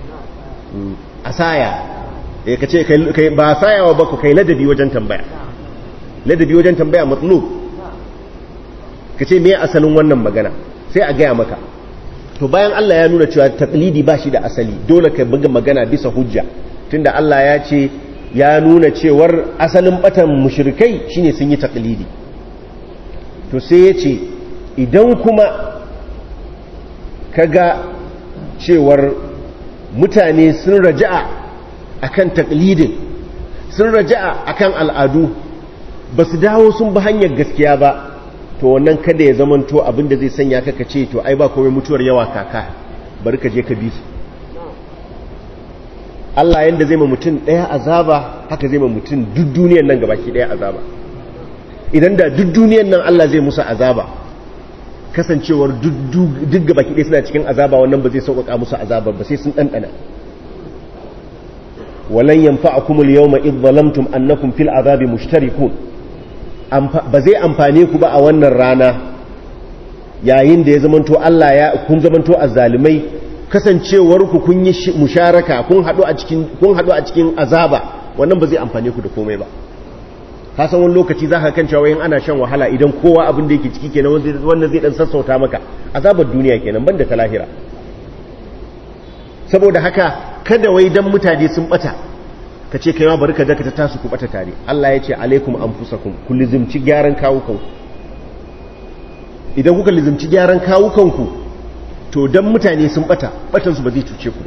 Asaya ka ce kai ba sayawa ba ku kai ladabi wajen tambaya, ladabi wajen tambaya matlub, ka ce me asalin wannan magana sai a gaya maka. To bayan Allah ya nuna cewa taqlidi ba shi da asali, dole ka buga magana bisa hujja, tunda Allah ya ce ya nuna cewar asalin batan mushrikai shine sun yi taqlidi. To sai ya ce idan kuma kaga cewar mutane sun raja'a akan taqlidin, sun raja'a akan al'adu, ba su dawo sun bi hanyar gaskiya ba, to wannan kada ya zamanto abinda zai sanya ka ce to ai ba komai mutuwar yawa kaka, bari ka je ka bi su. Allah yanda zai ma mutum ɗaya azaba haka zai ma mutum duk duniyar nan gabaki ɗaya azaba. Idan da duk duniyar nan Allah zai musu azaba, kasancewar duk gabaki ɗaya suna cikin azaba, wannan ba zai sauƙaƙa musu azabar ba, sai sun ɗanɗana. walan yanfa'akumul yawma idh zalamtum annakum fil azabi mushtarikun, ba zai amfane ku ba a wannan rana yayin da ya zamanto Allah ya kun zamanto azzalimai, kasancewar ku kun yi musharaka, kun hadu a cikin azaba, wannan ba zai amfane ku da komai ba. ka san wani lokaci za ka kan cewa yin ana shan wahala idan kowa abin da yake ciki kenan wanda zai dan sassauta maka azabar duniya kenan banda ta lahira. Saboda haka kada wai dan mutane sun bata ka ce kai ma bari ka daka ta tasu ku bata tare. Allah ya ce alaikum anfusakum ku lizimci gyaran kawukan. Idan kuka lizimci gyaran kawukan ku to dan mutane sun bata batan su ba zai cuce ku ba,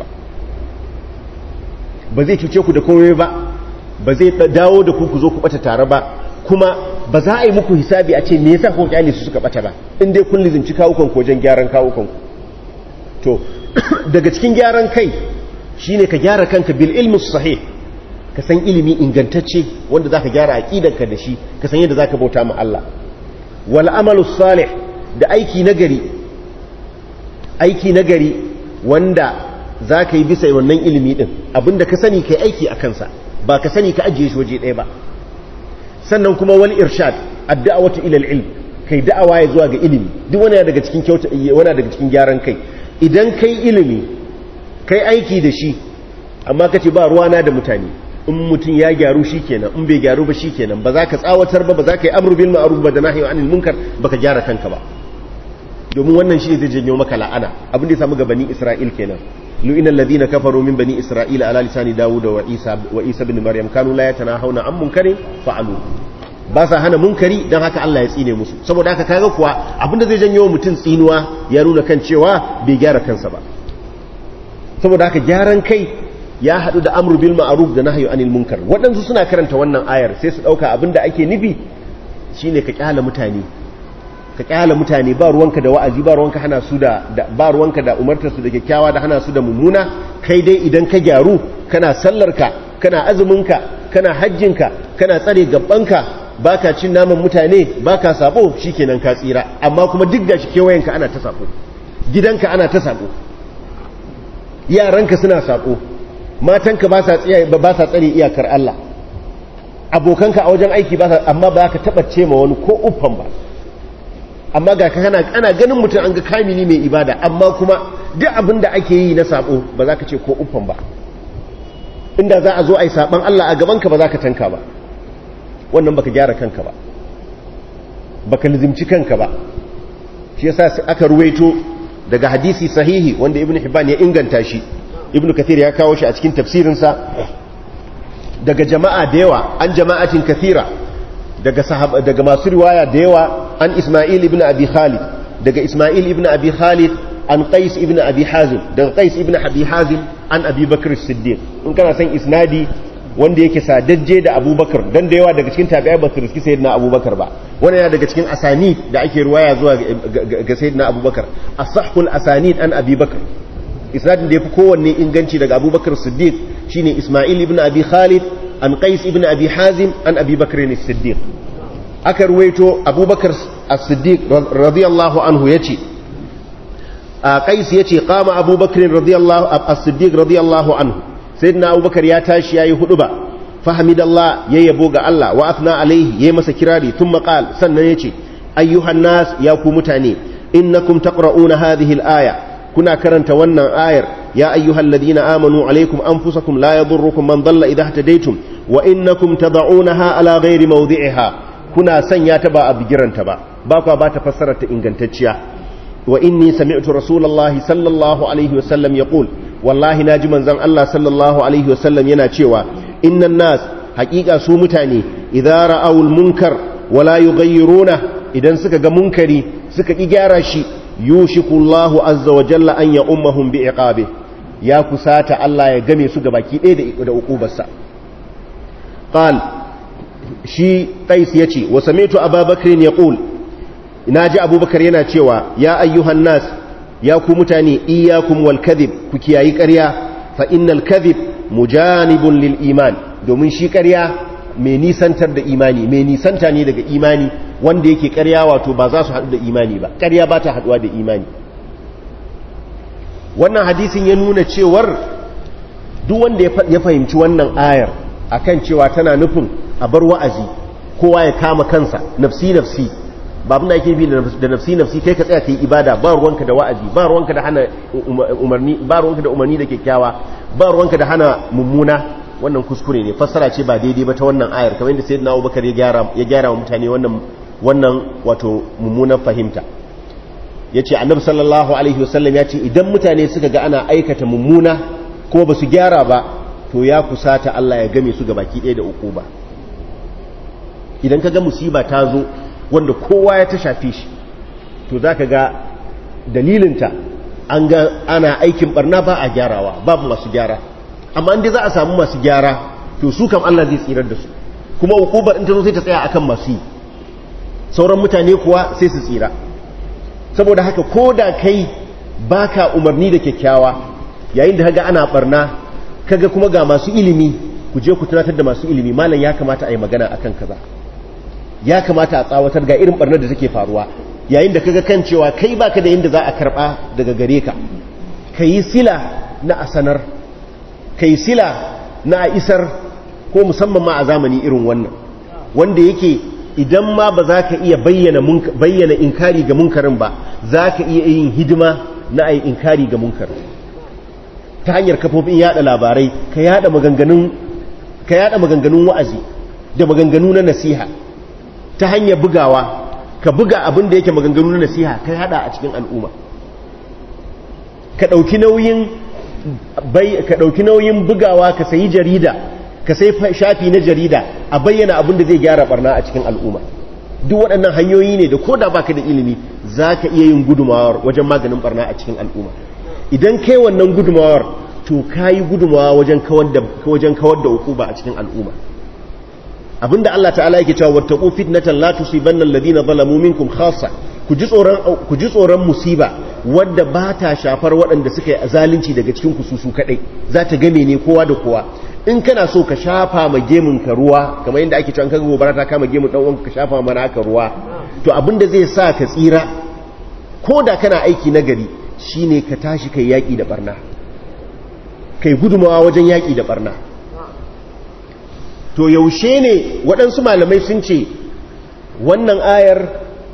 ba zai cuce ku da komai ba zai dawo da ku zo ku bata tare ba, kuma ba za a yi muku hisabi a ce me yasa ku kyale su suka bata ba in dai kun lizimci kawukan ku wajen gyaran kawukan ku. To daga cikin gyaran kai shine ka gyara kanka bil ilmi sahih, ka san ilimi ingantacce wanda zaka gyara aqidarka da shi, ka san yadda zaka bauta ma Allah. Wal amalu salih, da aiki nagari wanda zaka yi bisa wannan ilimi din, abinda ka sani kai aiki akan sa, ba ka sani ka ajiye shi waje ɗaya ba. Sannan kuma wal irshad, ad-da'watu ila al-ilm, kai da'awa ya zuwa ga ilimi, duk wani daga cikin daga cikin gyaran kai. Idan kai ilimi kai aiki da shi amma ka ce ba ruwana da mutane, in mutum ya gyaru shi kenan, in bai gyaru ba shi kenan, ba za ka tsawatar ba za ka yi amru bil ma'ruf ba da nahyi anil munkar, baka gyara kanka ba. Domin wannan shi zai janyo maka la'ana. Abin da ya samu ga bani Isra'il kenan, lu'ina alladhina kafaru min bani Isra'ila ala lisani Dawud wa Isa ibn Maryam kanu la yatanahawna an munkarin fa'alu. Ba sa hana munkari dan haka Allah ya tsine musu. Saboda haka kaga kuwa abin da zai janyo mutum tsinuwa ya nuna kan cewa bai gyara kansa ba. Saboda haka gyaran kai ya haɗu da amru bil ma'ruf da nahyu anil munkar. Waɗansu suna karanta wannan ayar sai su ɗauka abin da ake nufi shine ka kyala mutane ba ruwanka da wa'azi, ba ruwanka hana su ba ruwanka da umartar su da kyakkyawa da hana su da mummuna. Kai dai idan ka gyaru, kana sallarka, kana azuminka, kana hajjinka, kana tsare gabbanka, baka cin naman mutane, baka sabo, shikenan ka tsira. Amma kuma duk da shi kewayenka ana ta sabo, gidanka ana ta sabo, yaranka suna sabo, matanka ba sa tsare iyakar Allah, abokanka a wajen aiki ba sa, amma ba ka taba ce ma wani ko uffan ba. Amma ga ana ganin mutum an ga kamili mai ibada, amma kuma duk abin da ake yi na sabo ba za ka ce ko uffan ba. Inda za a zo a yi saban Allah a gabanka ba za ka tanka ba. Wannan baka gyara kanka ba, baka lizimci kanka ba. Shi yasa aka ruwaito daga hadisi sahihi wanda Ibn Hibban ya inganta shi, Ibn Kathir ya kawo shi a cikin tafsirinsa, daga jama'a da yawa, an jama'atin kathira, daga masu riwaya da yawa, an Ismail ibn Abi Khalid, daga Ismail ibn Abi Khalid, an Qais ibn Abi Hazim, daga Qais ibn Abi Hazim, an Abi Bakr as-Siddiq. In kana san isnadi wanda yake sadajje da Abubakar, dan da yawa daga cikin tabi'ai ba su riski sayyidina Abubakar ba. Wannan yana daga cikin asanid da ake riwaya zuwa ga sayyidina Abubakar. As-sahhul asanid an Abi Bakr. Isnadin da yafi kowanne inganci daga Abubakar as-Siddiq shine Ismail ibn Abi Khalid, an Qais ibn Abi Hazim, an Abi Bakr as-Siddiq. Aka ruwaito Abubakar as-Siddiq radiyallahu anhu yace, Qais yace qama Abubakar as-Siddiq radiyallahu anhu, sayyidina Abubakar ya tashi yayi huduba, fahamidallah ya yabo ga Allah, wa athna alaihi yayi masa kirari, thumma qala, sannan yace ayyuhan nas, ya ku mutane, innakum taqra'una hadhihi al-aya, kuna karanta wannan ayar, ya ayyuhalladhina amanu alaykum anfusakum la yadurrukum man dhalla idha ihtadaytum wa innakum tad'unaha ala ghairi mawdi'iha, kuna sanya ta ba a bigiranta ba kwa ta fassara ta ingantacciya. Wa inni sami'tu rasulullahi sallallahu alaihi wasallam yaqul, wallahi naji manzon Allah sallallahu alaihi wasallam yana cewa, innan nas, haqiqa su mutane, idza ra'awul munkar wala yughayyiruna, idan suka ga munkari suka ki gyara shi, yushikullahu azza wa jalla an ya ummahum bi iqabi, ya kusata Allah ya game su gabaki ɗaya da uqubarsa. Qal, shi Qais yace, wa sami'tu Abubakar yaqul, naji Abubakar yana cewa, ya ayyuhan nas, ya ku mutane, iyyakum wal kadhib, ku kiyayi ƙarya, fa innal kadhib mujanibun lil iman, domin shi ƙarya mai nisantar da imani, mai nisanta ne daga imani. Wanda yake ƙarya wato ba za su haɗu da imani ba, ƙarya ba ta haɗuwa da imani. Wannan hadisin ya nuna cewar duk wanda ya fahimci wannan ayar akan cewa tana nufin a bar wa'azi, kowa ya kama kansa, nafsi nafsi, ba abin da yake bi da nafsi nafsi, kai ka tsaya kai ibada, ba ruwanka da wa'azi, ba ruwanka da hana umarni, ba ruwanka da umarni da kyakkyawa, ba ruwanka da hana mummuna, wannan kuskure ne, fassara ce ba daidai ba ta wannan ayar, kamar yadda sayyidina Abubakar ya gyara wa mutane wannan wato mummunan fahimta. Yace Annabi sallallahu alaihi wasallam ya ce idan mutane suka ga ana aikata mummuna ko ba su gyara ba, to ya kusata Allah ya game su gabaki ɗaya da ukuba. Idan ka ga musiba ta zo wanda kowa ya ta shafe shi, to zaka ga dalilinta an ga ana aikin barna ba a gyarawa, babu masu gyara. Amma inda za a samu masu gyara, to su kam Allah zai tsirar da su, kuma ukubar in ta zo sai ta tsaya akan masu yi, sauran mutane kuwa sai su tsira. Saboda haka ko da kai baka umarni da kyakkyawa, yayin da kaga ana barna kaga kuma ga masu ilimi, ku je ku tunatar da masu ilimi, malam ya kamata a yi magana akan kaza, ya kamata a tsawatar ga irin barnar da take faruwa. Yayin da kaga kan cewa kai baka da yanda za a karba daga gare ka, kayi sila na asanar, kayi sila na a isar, ko musamman ma a zamani irin wannan wanda yake idan ma ba za ka iya bayyana inkari ga munkarin ba, za ka iya yin hidima na a yi inkari ga munkar ta hanyar kafofin yada labarai, ka yada maganganun wa'azi da maganganu na nasiha ta hanyar bugawa, ka buga abin da yake maganganu na nasiha ka yada a cikin al'umma, ka ɗauki nauyin bugawa, ka sayi jarida, ka sai shafi na jarida a bayyana abin da zai gyara barna a cikin al'umma. Duk waɗannan hanyoyi ne da koda baka da ilimi za ka iya yin gudumawar wajen maganin barna a cikin al'umma. Idan kai wannan gudumawar, to ka yi gudumawa wajen kawar da ukuba a cikin al'umma. Abinda Allah ta'ala yake cewa wattaqu fitnatan la tusibanna alladhina zalamu minkum khassa, ku ji tsoron musiba wadda ba ta shafar waɗanda suka yi zalunci daga cikin ku su kadai, za ta game ne kowa da kowa. In kana so ka shafa ma gemun ka ruwa, kamar yadda ake cewa an kaga gobara ta kama gemun dan uwanka ka shafa mana aka ruwa, to abinda zai sa ka tsira ko da kana aiki nagari shine ka tashi kai yaki da barna, kai gudumawa wajen yaki da barna. To yaushe ne waɗansu malamai sun ce wannan ayar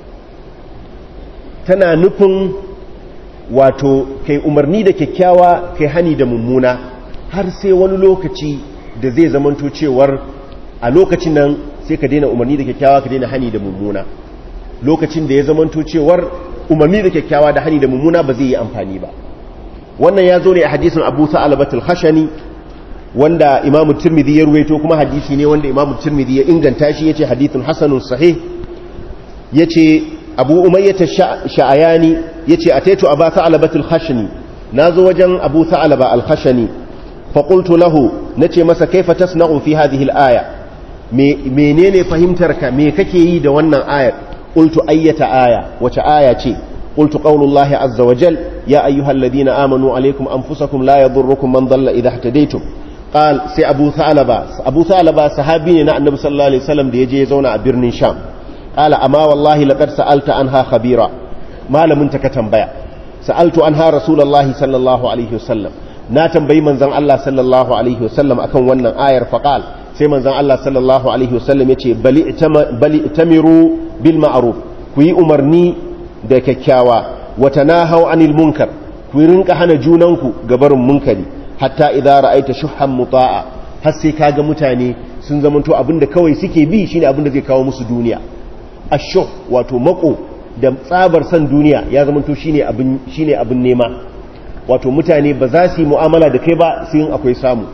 tana nufin wato kai umarni da kyakkyawa kai hani da mummuna, har sai wani lokaci da zai zamanto cewar a lokacin nan sai ka daina umarni da kyakkyawa ka daina hani da mummuna. Lokacin da ya zamanto cewar umarni da kyakkyawa da hani da mummuna ba zai yi amfani ba. Wannan ya zo ne a hadisin Abu Sa'alabat al-Khashani wanda Imam Tirmidhi ya ruwaito, kuma hadisi ne wanda Imam Tirmidhi ya inganta shi, yace hadithun hasanun sahih. Yace Abu Umayyah Sha'ayani yace ataitu Abu Sa'alabat al-Khashani, nazo wajen Abu Sa'alaba al-Khashani fa qultu lahu, nace masa kaifa tasna'u fi hadhihi al-aya, menene fahimtarka, me kake yi da wannan ayar? Qultu ayyata aya, wace aya ce? قلت قول الله عز وجل يا أيها الذين آمنوا عليكم أنفسكم لا يضركم من ضل إذا اهتديتم. قال سي أبو ثعلبة صحابين النبي صلى الله عليه وسلم دي يجي يزونا برن شام. قال أما والله لقد سألت عنها خبيرا، ما لم انتك تنبيع. سألت عنها رسول الله صلى الله عليه وسلم، نا تنبي من زن الله صلى الله عليه وسلم أكون ونن آير، فقال سي من زن الله صلى الله عليه وسلم يتي بل ائتمروا بالمعروف، كي أمرني da kyakkyawa, wata nahau anil munkar, ku rinka hana junanku gabarin munkari, hatta idza ra'aita shuhhan muta'a, har sai kaga mutane sun zamanto abinda kawai suke bi shine abinda zai kawo musu duniya. Ashuh wato mako da tsabar san duniya ya zamanto shine abin nema, wato mutane ba za su yi mu'amala da kai ba sai in akwai samu,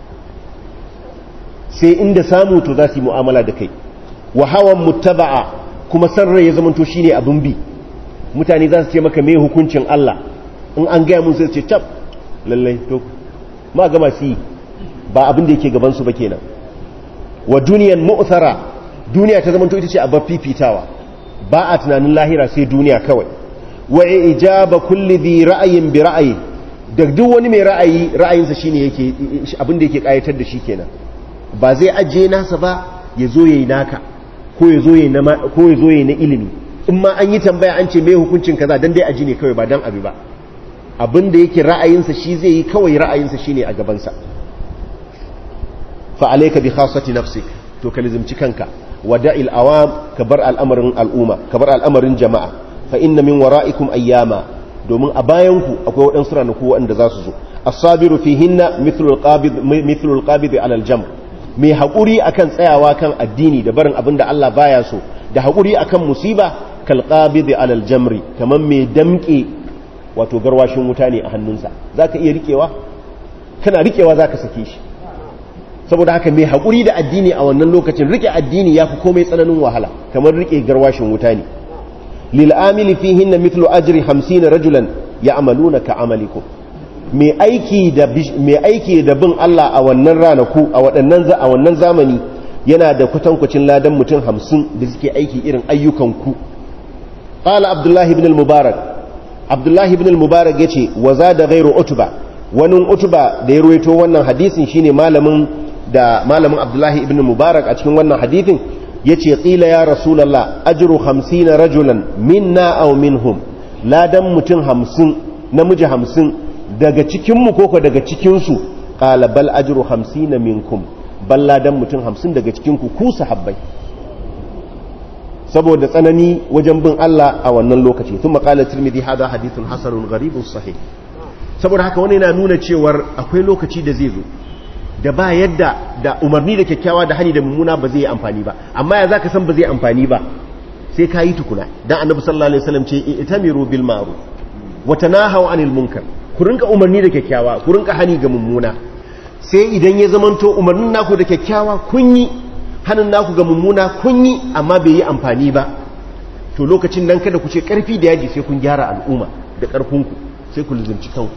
sai inda samu to za su yi mu'amala da kai. Wa hawan muttaba'a, kuma sarrai ya zamanto shine abin bi. Mutane za su ce maka mai hukuncin Allah, in an gaya mun sai ce tab lallai to ma gama su yi ba abin da yake gabansu ba kenan. Wa duniyan mu'thara, duniya ta zamanto ita ce a bar fifitawa, ba a tunanin lahira sai duniya kawai. Wa ijaba kulli dhi ra'ayin bi ra'ayi, da duk wani mai ra'ayinsa shine yake abin da yake kayatar da shi kenan, ba zai ajiye nasa ba ya zo yayi naka, ko ya zo yayi na ilimi. In ma an yi tambaya an ce mai hukuncin kaza dan dai aji ne kawai, ba dan abi ba. Abin da yake ra'ayinsa shi zai yi kawai, ra'ayinsa shine a gabansa. Fa alayka bi khassati nafsik, to ka lizimci kanka, wada'il awam, ka bar al'amarin al'umma, ka bar al'amarin jama'a. Fa inna min wara'ikum ayyama, domin a bayanku akwai waɗansu ranaku waɗanda za su zo. as-sabiru fihinna mithlu al-qabid ala al-jamr mai haƙuri akan tsayawa kan addini da barin abin da Allah baya so da haƙuri akan musiba kal qabid ala al-jamri kaman mai damƙe wato garwashin wuta ne a hannunsa zaka iya rikewa kana rikewa zaka sake shi saboda haka mai haƙuri da addini a wannan lokacin rike addini yafi komai tsananin wahala kamar rike garwashin wuta ne lil amili fihinna mithlu ajri 50 rajulan ya'maluna ka amalikum mai aiki da bin Allah a wannan ranaku a wannan zamani yana da kwatankwacin ladan mutum 50 da suke aiki irin ayyukan ku qala abdullahi ibn al-mubarak abdullahi ibn al-mubarak yace wa zada ghayru utba wani utba da ya ruwaito wannan hadisin shine malamin abdullahi ibn al-mubarak a cikin wannan hadisin yace qila ya rasulullah ajru 50 rajulan minna aw minhum ladan mutum 50 namiji 50 daga cikinmu koko daga cikinsu qala bal ajru 50 minkum bal ladan mutum 50 daga cikinku ku sahabbai saboda tsanani wajen bin Allah a wannan lokaci thumma qala tirmidhi hadha hadithun hasanun gharibun sahih saboda haka wani yana nuna cewar akwai lokaci da zai zo da ba yadda da umarni da kyakkyawa da hani da mummuna ba zai yi amfani ba amma ya zaka san ba zai amfani ba sai ka yi tukuna dan annabi sallallahu alaihi wasallam ce itamiru bil ma'ruf wa tanahaw anil munkar ku rinka umarni da kyakkyawa ku rinka hani ga mummuna sai idan ya zamanto umarnin naku da kyakkyawa kun yi hanin naku ga mummuna kun yi amma bai yi amfani ba to lokacin nan kada ku ce karfi da yaji sai kun gyara al'umma da karfinku sai ku luzumci kanku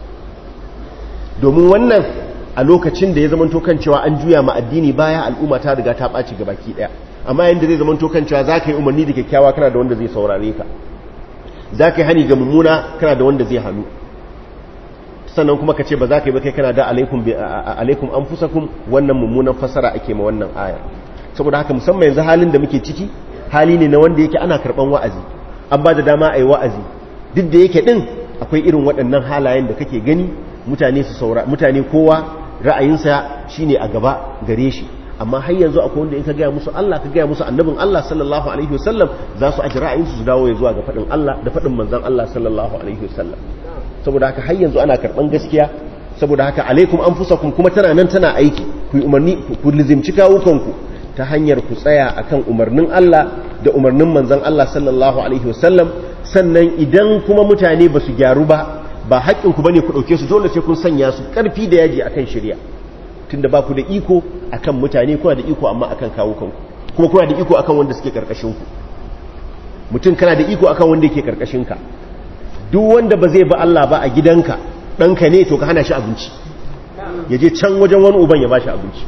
domin wannan a lokacin da ya zamanto kan cewa an juya ma addini baya al'umma ta riga ta ɓaci gabaki ɗaya amma yanda zai zamanto kan cewa za ka yi umarni da kyakkyawa kana da wanda zai saurare ka za ka yi hani ga mummuna kana da wanda zai hannu sannan kuma ka ce ba za ka yi ba kai kana da alaikum anfusakum wannan mummunan fasara ake ma wannan aya saboda haka musamman yanzu halin da muke ciki hali ne na wanda yake ana karban wa'azi an ba da dama a yi wa'azi duk da yake din akwai irin waɗannan halayen da kake gani mutane kowa ra'ayinsa shine a gaba gare shi amma har yanzu akwai wanda in ka gaya musu Allah ka gaya musu annabin Allah sallallahu alaihi wasallam za su aji ra'ayinsu su dawo ya zuwa ga faɗin Allah da faɗin manzon Allah sallallahu alaihi wasallam saboda haka har yanzu ana karban gaskiya saboda haka alaikum anfusakum kuma tana nan tana aiki ku yi umarni ku lizimci kawukanku ta hanyar ku tsaya akan umarnin Allah da umarnin manzon Allah sallallahu alaihi wasallam sannan idan kuma mutane ba su gyaru ba haƙƙin ku bane ku dauke su dole sai kun sanya su karfi da yaji akan shari'a tunda ba ku da iko akan mutane kuna da iko amma akan kawukanku kuma kuna da iko akan wanda suke karkashin ku mutum kana da iko akan wanda yake karkashin ka duk wanda ba zai ba Allah ba a gidanka ɗanka ne to ka hana shi abinci ya je can wajen wani uban ya ba shi abinci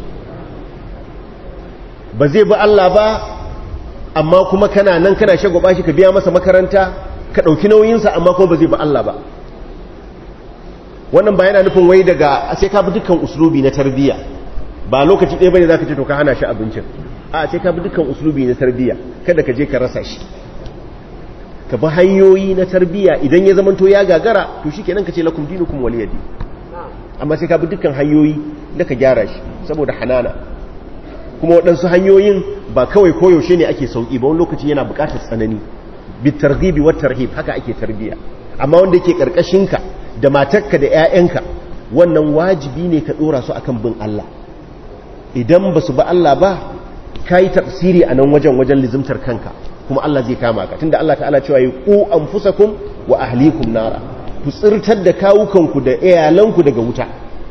ba zai ba Allah ba amma kuma kana nan kana shagwaba shi ka biya masa makaranta ka ɗauki nauyinsa amma kuma ba zai ba Allah ba wannan ba yana nufin wai daga sai ka bi dukkan uslubi na tarbiyya ba lokaci ɗaya bane zaka ce to ka hana shi abincin a sai ka bi dukkan uslubi na tarbiyya kada ka je ka rasa shi ka bi hanyoyi na tarbiyya idan ya zamanto ya gagara to shikenan ka ce lakum dinukum waliyadi amma sai ka bi dukkan hanyoyi da ka gyara shi saboda hanana kuma waɗansu hanyoyin ba kawai koyaushe ne ake sauki ba wani lokaci yana buƙatar tsanani bit targhibi wat tarhib haka ake tarbiyya amma wanda yake karkashinka da matarka da ƴaƴanka wannan wajibi ne ka dora su akan bin Allah idan basu ba Allah ba kai tafsiri a nan wajen lizimtar kanka kuma Allah zai kama ka tunda Allah ta'ala cewa ku anfusakum wa ahlikum nara ku tsirtar da kawukanku da iyalanku daga wuta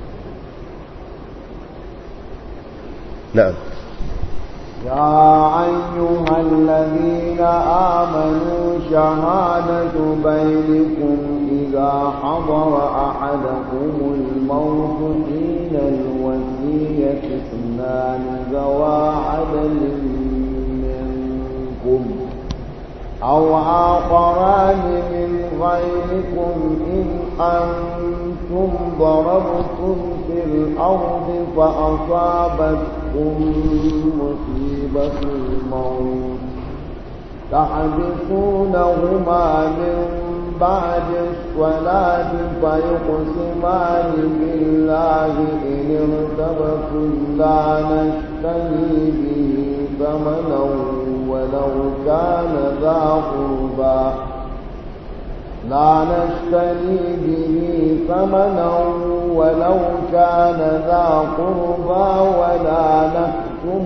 na'am يا أيها الذين آمنوا شهادة بينكم إذا حضر أحدكم الموت حين الوصية اثنان ذوى عدل منكم أو آخران من غيركم إن أنتم ضربتم في الأرض فأصابتكم مصيبة الموت تحبسونهما من بعد الصلاة فيقسمان بالله إن ارتبتم لا نشتري به ثمنا ولو كان ذا قربى لا نشتري به ثمنا ولو كان ذا قربى ولا نكتم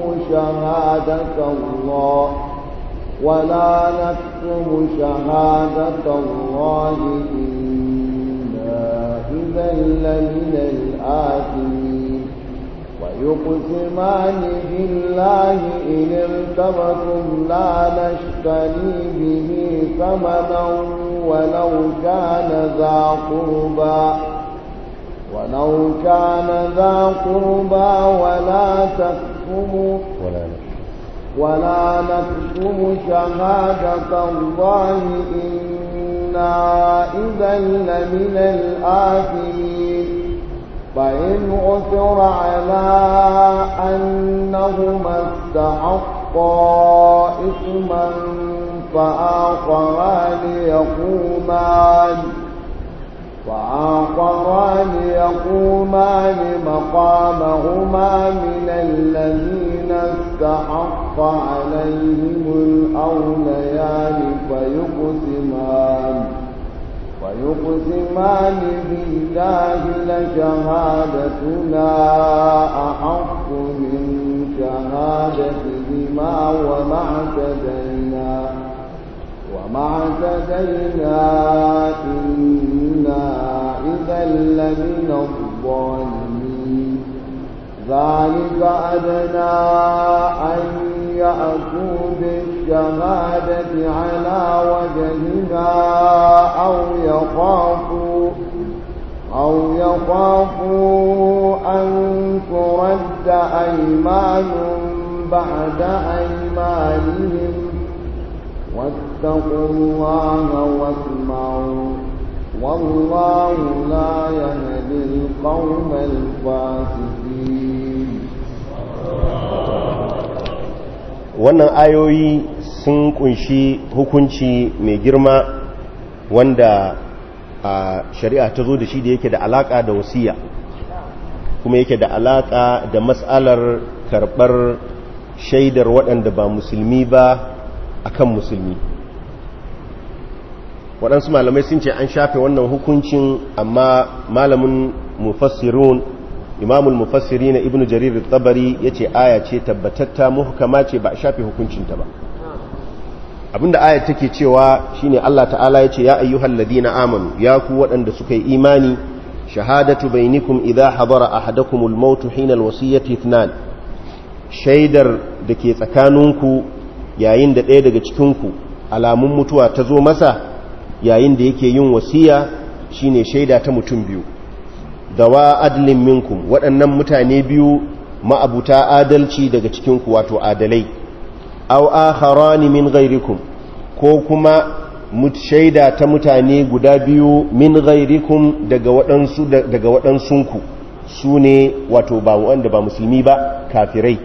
شهادة الله إنا إذا لمن الآثمين ويقسمان بالله إن ارتبتم لا نشتري به ثمنا ولو كان ذا قربى ولا نكتم شهادة الله إنا إذا لمن الآثمين فإن عثر على أنهما استحقا إثما فآخران يقومان مقامهما من الذين استحق عليهم الأوليان فيقسمان بالله لشهادتنا أحق من شهادتهما وما اعتدينا إنا إذا لمن الظالمين ذلك أدنى أن يأتوا بالشهادة على وجهها أو يخافوا أن ترد أيمان بعد أيمانهم واتقوا الله واسمعوا والله لا يهدي القوم الفاسقين. wannan ayoyi sun kunshi hukunci mai girma wanda a shari'a ta zo da shi da yake da alaka da wasiya kuma yake da alaka da mas'alar karɓar shaidar waɗanda ba musulmi ba akan musulmi. waɗansu malamai sun ce an shafe wannan hukuncin, amma malamin mufassirun imamul mufassiri na ibn jarir tabari ya ce aya ce tabbatatta muhkama ce ba a shafe hukuncinta ba. abinda ayat take cewa shine Allah ta'ala ya ce ya ayyuhal ladina amanu ya ku waɗanda suka yi imani shahadatu bainikum idha hadara ahadakumul maut hina alwasiyati ithnan, shaidar da ke tsakaninku yayin da ɗaya daga cikinku alamun mutuwa ta zo masa yayin da yake yin wasiya shine shaida ta mutum biyu, dawa adlin minkum, waɗannan mutane biyu ma'abuta adalci daga cikinku wato adalai, aw akharani min ghairikum, ko kuma shaida ta mutane guda biyu min ghairikum daga waɗansunku su ne wato ba wanda ba musulmi ba kafirai.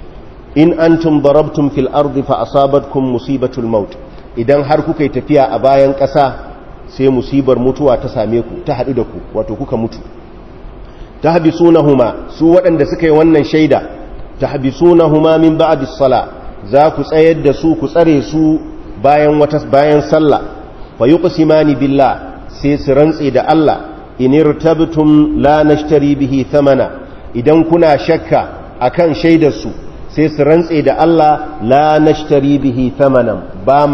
in antum darabtum fil ardi fa asabatkum musibatul maut, idan har kuka yi tafiya a bayan ƙasa sai musibar mutuwa ta same ku, ta haɗu da ku wato kuka mutu. tahbisunahuma, su waɗanda suka yi wannan shaida tahbisunahuma min ba'di sala, za ku tsayar da su ku tsare su bayan sallah. fa yuqsimani billah, sai su rantse da Allah, in irtabtum la nashtari bihi thamana, idan kuna shakka akan shaidar su sai su rantse da Allah la nashtari bihi thamanan, ba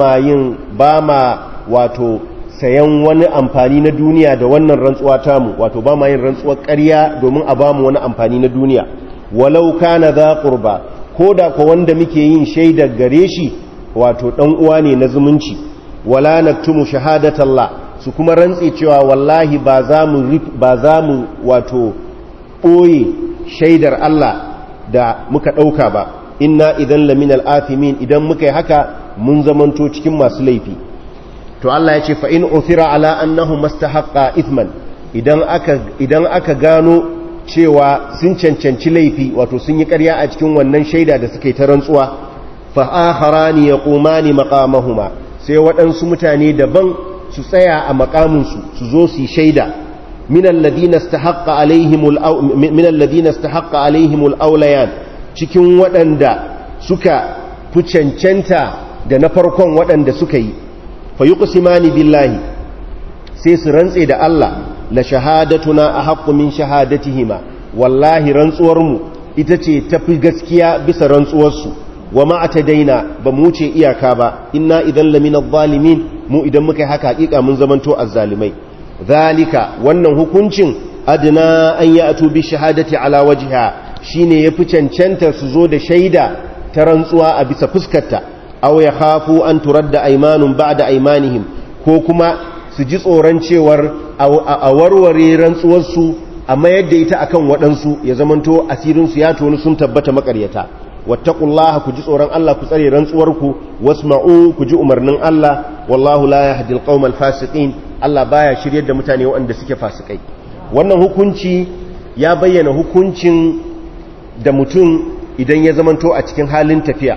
ma wato sayan wani amfani na duniya da wannan rantsuwa tamu, wato ba ma yin rantsuwar ƙarya domin a bamu wani amfani na duniya. walau kana za qurba, ko da ko wanda muke yin shaidar gare shi wato dan uwa ne na zumunci. wala naktumu shahadatallah, su kuma rantse cewa wallahi ba za mu wato ɓoye shaidar Allah da muka ɗauka ba. inna idan laminal athimin, idan muka yi haka mun zamanto cikin masu laifi. to Allah ya ce fa in uthira ala annahu mastahaqqa ithman, idan aka gano cewa sun cancanci laifi wato sun yi ƙarya a cikin wannan shaida da suka yi ta rantsuwa, fa akharani yaqumani maqamahuma, sai waɗansu mutane daban su tsaya a maqaminsu su zo su yi shaida min alladhina istahaqqa alaihimul awlayan, cikin waɗanda suka fi cancanta da na farkon waɗanda suka yi. fa yuqsimani billahi, sai su rantse da Allah la shahadatuna ahaqqu min shahadatihima wallahi rantsuwar mu ita ce tafi gaskiya bisa rantsuwar su wa ma atadaina ba mu wuce iyaka ba inna idan lamina zalimin mu idan muka yi haka hakika mun zamanto azzalimai zalika wannan hukuncin adna an ya'tu bi shahadati ala wajhiha shine yafi cancanta su zo da shaida ta rantsuwa a bisa fuskarta aw yakhafu an turadda aymanun ba'da aymanihim ko kuma su ji tsoron cewar a warware rantsuwar su amma yadda ita akan waɗansu ya zamanto asirin su ya tonu sun tabbata makaryata wattaqullaha ku ji tsoron Allah ku tsare rantsuwarku wasma'u ku ji umarnin Allah wallahu la yahdi alqaumal fasiqin Allah baya shiryar da mutane waɗanda suke fasikai wannan hukunci ya bayyana hukuncin da mutum idan ya zamanto a cikin halin tafiya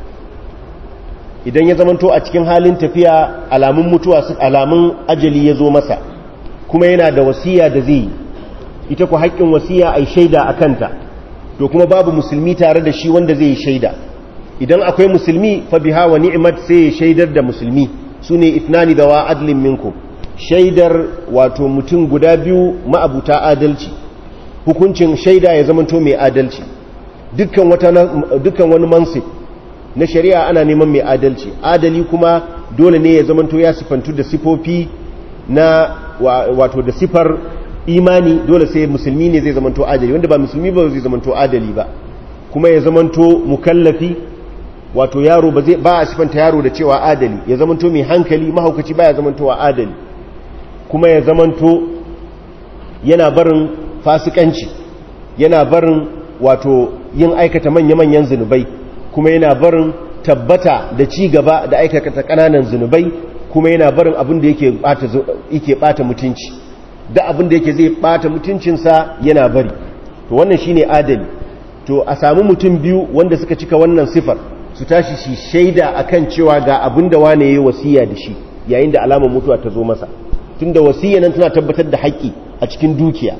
alamun mutuwa alamun ajali ya zo masa kuma yana da wasiya da zai ita ku haƙƙin wasiya ai shaida akanta to kuma babu musulmi tare da shi wanda zai yi shaida idan akwai musulmi fa biha wa ni'mat sai ya shaidar da musulmi sune ithnani da wa adlin minkum shaidar wato mutum guda biyu ma'abuta adalci hukuncin shaida ya zamanto mai adalci dukkan wani mansib na shari'a ana neman mai adalci adali kuma dole ne ya zamanto ya sifantu da sifofi na wato da sifar imani dole sai musulmi ne zai zamanto adali wanda ba musulmi ba zai zamanto adali ba kuma ya zamanto mukallafi wato yaro ba a sifanta yaro da cewa adali ya zamanto mai hankali mahaukaci baya zamantowa adali kuma ya zamanto yana barin fasikanci yana barin wato yin aikata manya-manyan zunubai kuma yana barin tabbata da ci gaba da aikata kananan zunubai kuma yana barin abin da yake bata mutunci da abin da yake zai bata mutuncinsa yana bari to wannan shine adali to a samu mutum biyu wanda suka cika wannan sifar su tashi shi shaida akan cewa ga abin da wane yayi wasiya da shi yayin da alamar mutuwa ta zo masa tunda wasiya nan tana tabbatar da haƙƙi a cikin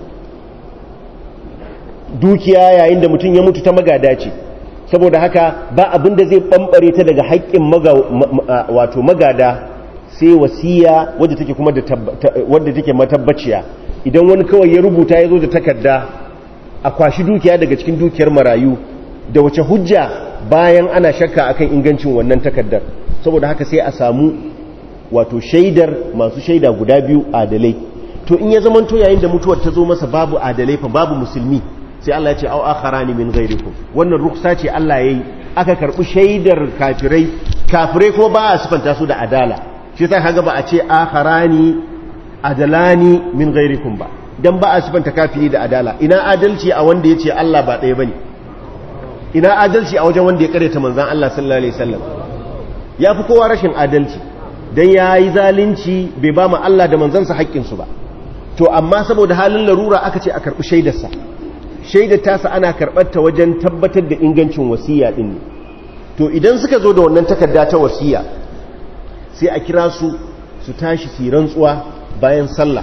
dukiya yayin da mutum ya mutu ta magada ce saboda haka ba abin da zai bambare ta daga haƙƙin wato magada sai wasiya wadda take kuma wadda take matabbaciya idan wani kawai ya rubuta ya zo da takarda a kwashi dukiya daga cikin dukiyar marayu da wace hujja bayan ana shakka akan ingancin wannan takardar saboda haka sai a samu wato shaidar masu shaida guda biyu adalai to in ya zamanto yayin da mutuwar ta zo masa babu adalai fa babu musulmi sai Allah ya ce au akharani min ghairikum wannan ruksa ce Allah yayi aka karbi shaidar kafirai kuma ba a sifanta su da adala shi sai kaga ba a ce akharani adalani min ghairikum ba dan ba a sifanta kafiri da adala ina adalci a wanda yace Allah ba ɗaya bane ina adalci a wajen wanda ya kareta manzon Allah sallallahu alaihi wasallam yafi kowa rashin adalci dan yayi zalunci bai ba mu Allah da manzansa haƙƙin su ba to amma saboda halin larura aka ce a karbi shaidarsa shaidar tasa ana karɓar ta wajen tabbatar da ingancin wasiya din ne to idan suka zo da wannan takarda ta wasiya sai a kira su tashi su rantsuwa bayan sallah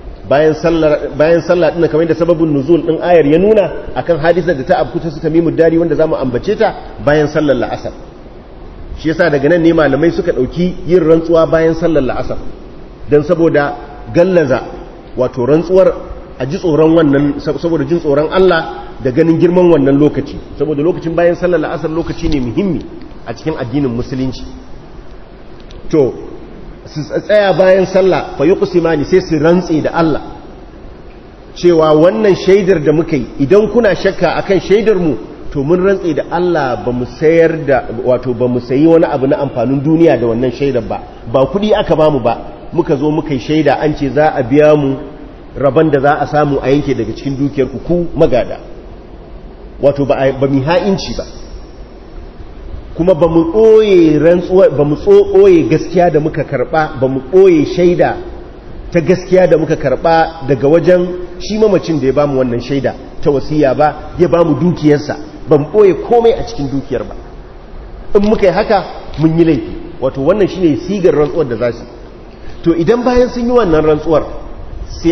din kamar da sababin nuzul din ayar ya nuna akan hadisar da ta abkuta su Tamimud Dari wanda zamu ambace ta bayan sallar la'asar shi yasa daga nan ne malamai suka dauki yin rantsuwa bayan sallar la'asar dan saboda gallaza wato rantsuwar a ji tsoron wannan saboda jin tsoron Allah da ganin girman wannan lokaci saboda lokacin bayan sallar la'asar lokaci ne muhimmi a cikin addinin musulunci to su tsaya bayan sallah fa yuqsimani sai su rantsi da Allah cewa wannan shaidar da muka yi idan kuna shakka akan shaidar mu to mun rantsi da Allah ba mu sayar da wato ba mu sayi wani abu na amfanin duniya da wannan shaidar ba kudi aka bamu ba muka zo muka yi shaida an ce za a biya mu rabon da za a samu a yanke daga cikin dukiyar ku magada wato ba mu ha'inci ba kuma ba mu ɓoye rantsuwa ba mu ɓoye gaskiya da muka karɓa ba mu ɓoye shaida ta gaskiya da muka karɓa daga wajen shi mamacin da ya bamu wannan shaida ta wasiya ba ya bamu dukiyarsa ba mu ɓoye komai a cikin dukiyar ba in muka yi haka mun yi laifi wato wannan shine sigar rantsuwar da za su to idan bayan sun yi wannan rantsuwar sai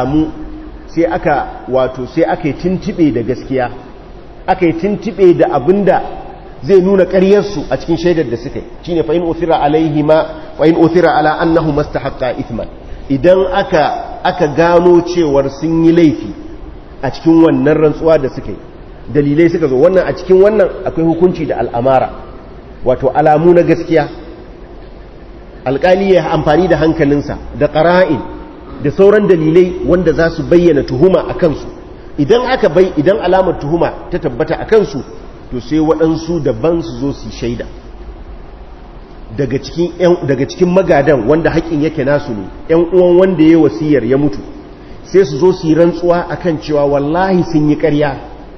aka yi tuntube da gaskiya aka yi tuntube da abinda zai nuna ƙaryarsu a cikin shaidar da suka yi shine fa in uthira alaihima wa in uthira ala annahu mastahaqqa ithman idan aka gano cewar sun yi laifi a cikin wannan rantsuwa da suka yi, dalilai suka zo, wannan a cikin wannan akwai hukunci da al'amara, wato alamu na gaskiya. Alƙali ya amfani da hankalinsa da ƙara'in da sauran dalilai wanda za su bayyana tuhuma a kansu. Idan alamar tuhuma ta tabbata a kansu, to sai waɗansu daban su zo su shaida daga cikin magadan wanda haƙƙin yake nasu ne, ‘yan uwan wanda ya wasiyar ya mutu, sai su zo su yi rantsuwa akan cewa wallahi sun yi ƙarya,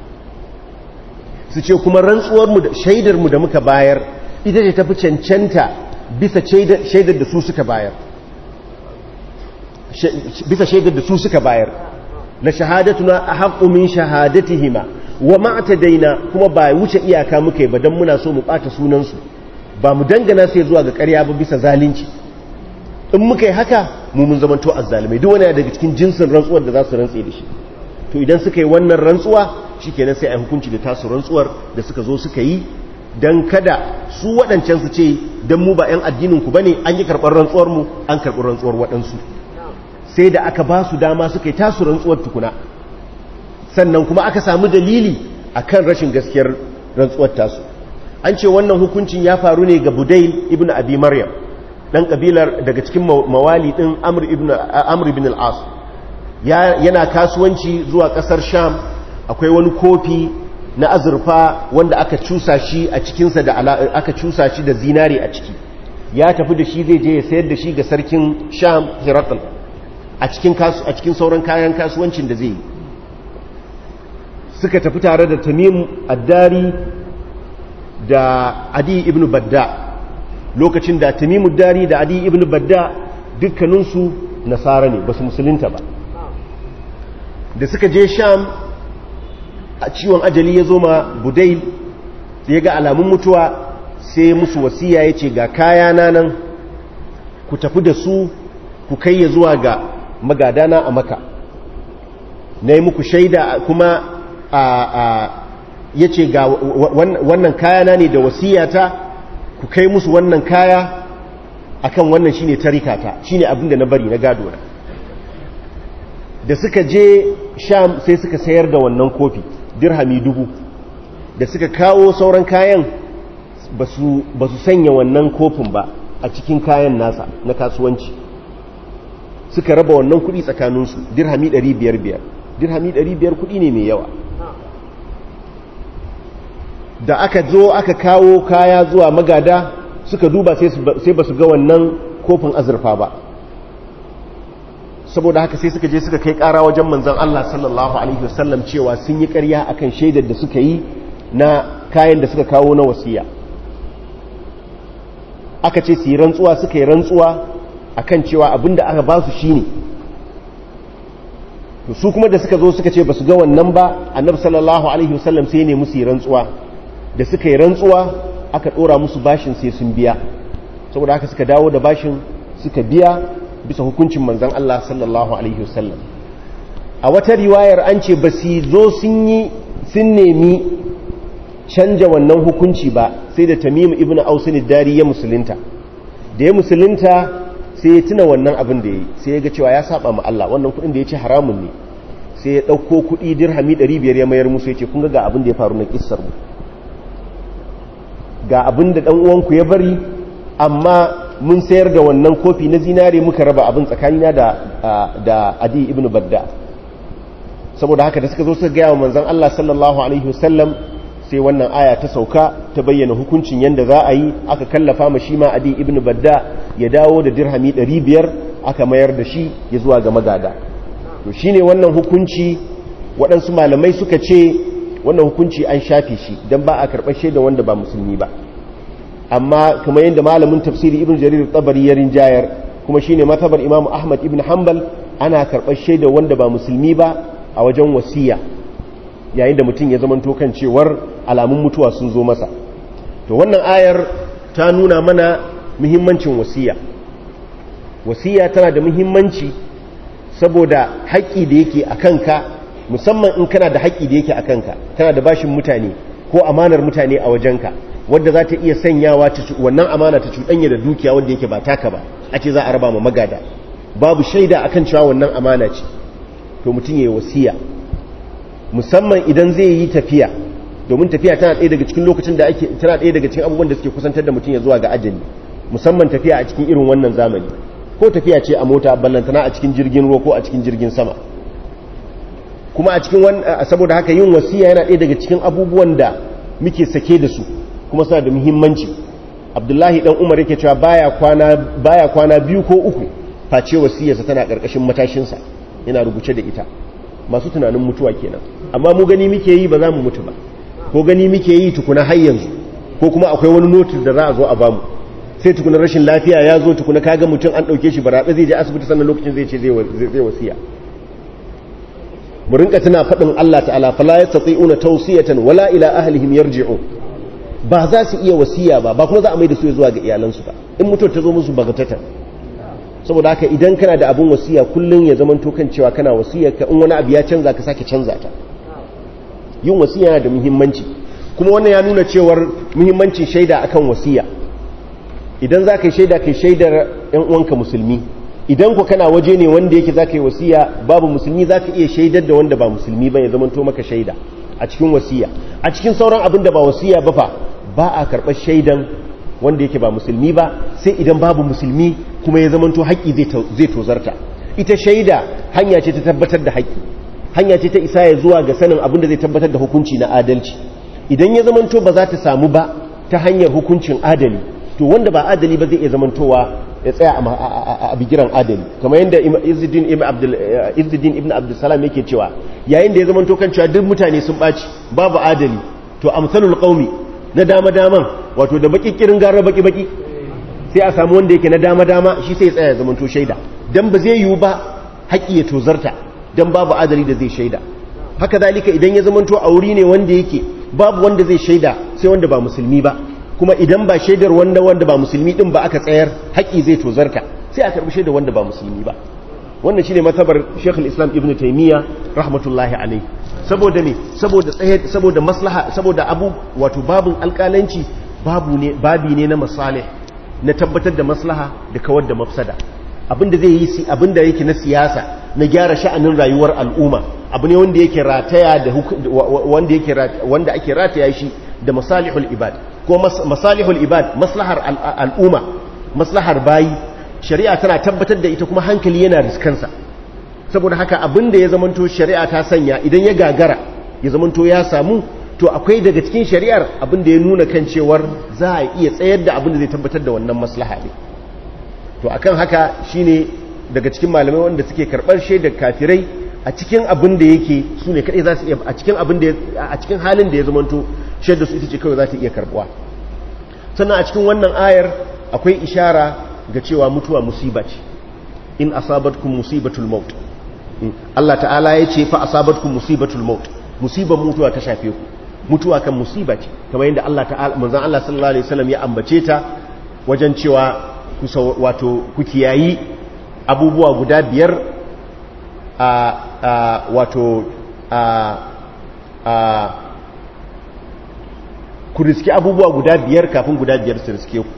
su ce kuma shaidarmu da muka bayar ita ce tafi cancanta bisa shaidar da su suka bayar, la shahadatuna ahaqqu min shahadatihima wa ma'tadaina, kuma ba wuce iyaka muke ba dan muna so mu bata sunan su, ba mu dangana sai zuwa ga ƙarya ba bisa zalunci. In muka yi haka mu mun zamanto azzalimai. Duk wani daga cikin jinsin rantsuwar da za su rantse da shi. To idan suka yi wannan rantsuwa shikenan sai a hukunci da tasu rantsuwar da suka zo suka yi, dan kada su waɗancan su ce dan mu ba 'yan addinin ku bane an yi karɓar rantsuwar mu, an karɓi rantsuwar waɗansu. Sai da aka ba su dama suka yi tasu rantsuwar tukuna, sannan kuma aka samu dalili akan rashin gaskiyar rantsuwar tasu. An ce wannan hukuncin ya faru ne ga Budayl ibn Abi Maryam, dan kabilar daga cikin mawali din Amr ibn al-As. Yana kasuwanci zuwa kasar Sham, akwai wani kofi na azurfa wanda aka cusa shi a cikinsa aka cusa shi da zinare a ciki. Ya tafi da shi zai je ya sayar da shi ga sarkin Sham Hirakl a cikin sauran kayan kasuwancin da zai yi. Suka tafi tare da Tamim ad-Dari da Adi ibn Badda, lokacin da Tamim ad-Dari da Adi ibn Badda dukkaninsu nasara ne, ba su musulunta ba. Da suka je Sham, a ciwon ajali ya zo ma Budayl, sai ya ga alamun mutuwa, sai musu wasiya ya ce ga kayana nan ku tafi da su ku kai ya zuwa ga magadana a Makka, na yi muku shaida kuma ya ce ga wannan kayana ne da wasiyata, ku kai musu wannan kaya akan wannan shine tarikata, shine abinda na bari na gado na. Da suka je Sham sai suka sayar da wannan kofi dirhami 1000. Da suka kawo sauran kayan ba su sanya wannan kofin ba a cikin kayan nasa na kasuwanci, suka raba wannan kudi tsakaninsu, dirhami 500. Dirhami 500 kudi ne mai yawa. Da aka zo aka kawo kaya zuwa magada suka duba sai ba su ga wannan kofin azurfa ba, saboda haka sai suka je suka kai kara wajen manzon Allah sallallahu alaihi wasallam cewa sun yi ƙarya akan shaidar da suka yi na kayan da suka kawo na wasiya. Aka ce su yi rantsuwa, suka yi rantsuwa akan cewa abinda aka ba su shine. To su kuma da suka zo suka ce ba su ga wannan ba, annabi sallallahu alaihi wasallam sai ne musu yi rantsuwa. Da suka yi rantsuwa aka ɗora musu bashin sai sun biya, saboda haka suka dawo da bashin suka biya bisa hukuncin manzan Allah sallallahu alaihi wasallam. A wata riwayar an ce ba su zo sun nemi canja wannan hukunci ba sai da Tamim ibn Ausin ad-Dari ya musulunta. Da ya musulunta sai ya tuna wannan abin da ya yi, sai ya ga cewa ya saba ma Allah, wannan kuɗin da ya ce haramun ne, sai ya ɗauko kuɗi dirhami 500 ya mayar musu, ya ce kun ga abin da ya faru na kissar mu, ga abin da ɗan uwanku ya bari, amma mun sayar da wannan kofi na zinare muka raba abin tsakanina da Adi ibn Badda. Saboda haka da suka zo suka gaya wa manzon Allah sallallahu alaihi wasallam, sai wannan aya ta sauka ta bayyana hukuncin yanda za a yi. Aka kallafa ma shi ma Adi ibn Badda ya dawo da dirhami 500, aka mayar da shi ya zuwa ga magada. To shine wannan hukunci, waɗansu malamai suka ce wannan hukunci an shafe shi dan ba a karɓar shaida wanda ba musulmi ba. Amma kamar yadda malamin tafsiri Ibn Jarir Tabari ya rinjayar, kuma shine matabar Imam Ahmad ibn Hanbal, ana karɓar shaida wanda ba musulmi ba a wajen wasiya, yayin da mutum ya zamanto kan cewar alamun mutuwa sun zo masa. To wannan ayar ta nuna mana muhimmancin wasiya. Wasiya tana da muhimmanci saboda haƙƙi da yake a kanka, musamman in kana da haƙƙi da yake a kanka, kana da bashin mutane ko amanar mutane a wajenka, wadda za ta iya sanyawa wannan amana ta cuɗanya da dukiya wadda yake ba taka ba, a ce za a raba ma magada. babu shaida akan cewa wannan amana ce to mutum ya yi wasiya, musamman idan zai yi tafiya, domin tafiya tana ɗaya daga cikin lokacin da tana ɗaya daga cikin abubuwan da suke kusantar da mutum ya zuwa ga ajali, musamman tafiya a cikin irin wannan zamani, ko tafiya ce a mota, ballantana a cikin jirgin ruwa ko a cikin jirgin sama. Kuma a cikin saboda haka yin wasiya yana ɗaya daga cikin abubuwan da muke sake da su kuma suna da muhimmanci. Abdullahi dan Umar yake cewa baya kwana 2 ko 3 face wasiyarsa tana karkashin matashinsa yana rubuce da ita. Masu tunanin mutuwa kenan, amma mu gani muke yi ba za mu mutu ba, ko gani muke yi tukuna har yanzu, ko kuma akwai wani notice da za a zo a bamu, sai tukuna rashin lafiya ya zo, tukuna kaga mutum an dauke shi baraɗa zai je asibiti sannan lokacin zai ce zai wasiya. mu rinka tana faɗin Allah ta'ala fala yastati'una tawsiyatan wala ila ahlihim yarji'un, ba za su iya wasiya ba kuma za a mai da su zuwa ga iyalansu ba in mutuwar ta zo musu bagatatan. Saboda haka idan kana da abin wasiya kullun ya zaman to kan cewa kana wasiyar ka, in wani abu ya canza ka sake canza ta. Yin wasiya yana da muhimmanci, kuma wannan ya nuna cewar muhimmancin shaida akan wasiya. Idan za ka yi shaida kai shaidar yan uwanka musulmi, idan ku kana waje ne wanda yake za ka yi wasiya babu musulmi, za ka iya shaidar da wanda ba musulmi ba ya zamanto maka shaida a cikin wasiya. A cikin sauran abin da ba wasiya ba fa ba a karɓar shaidan wanda yake ba musulmi ba sai idan babu musulmi kuma ya zamanto haƙƙi zai tozarta. Ita shaida hanya ce ta tabbatar da haƙƙi, hanya ce ta isa ya zuwa ga sanin abin da zai tabbatar da hukunci na adalci. Idan ya zamanto ba za ta samu ba ta hanyar hukuncin adali, to wanda ba adali ba zai iya zamantowa ya tsaya a bigiran adali, kamar yadda Izzuddin ibn Abdussalam yake cewa yayin da ya zama tokan cewa duk mutane sun ɓaci babu adali, to amsalul qaumi na dama-daman wato da baƙiƙirin gara baƙi-baƙi sai a samu wanda yake na dama-dama shi sai ya tsaya ya zama to shaida, dan ba zai yiwu ba haƙi ya tozarta dan babu adali da zai shaida. Haka zalika idan ya zama to a wuri ne wanda yake babu wanda zai shaida sai wanda ba musulmi ba, kuma idan ba shaidar wanda ba musulmi din ba aka tsayar haƙi zai tozarka sai a karbi shaidar wanda ba musulmi ba. Wannan shine matabar Sheikhul Islam Ibn Taymiyyah rahmatullahi alayhi. Saboda ne saboda maslaha, saboda abu wato babun alƙalanci babi ne na masalih, na tabbatar da maslaha da kawar da mafsada. Abinda zai yi abinda yake na siyasa na gyara sha'anin rayuwar al'umma abu ne wanda yake rataya da wanda ake rataya shi da masalihul ibad ko masalihul ibad, maslahar al'umma, maslahar bayi. Shari'a tana tabbatar da ita kuma hankali yana riskansa. Saboda haka abinda ya zamanto shari'a ta sanya idan ya gagara ya zamanto ya samu, to akwai daga cikin shari'ar abinda ya nuna kan cewar za a iya tsayar da abinda zai tabbatar da wannan maslaha ne. To akan haka shine daga cikin malamai wanda suke karɓar shaidar kafirai a cikin abin da yake su ne kaɗai za su iya, a cikin halin da ya zamanto shaidar su ita ce kawai za ta iya karɓuwa. Sannan a cikin wannan ayar akwai ishara ga cewa mutuwa musiba ce. In asabatkum musibatul maut, Allah ta'ala ya ce fa asabatkum musibatul maut, musibar mutuwa ta shafe ku. Mutuwa kan musiba ce, kamar yadda Allah ta'ala manzon Allah sallallahu alaihi wasallam ya ambace ta wajen cewa wato ku kiyayi abubuwa guda biyar ku riski abubuwa guda biyar kafin guda biyar su riske ku.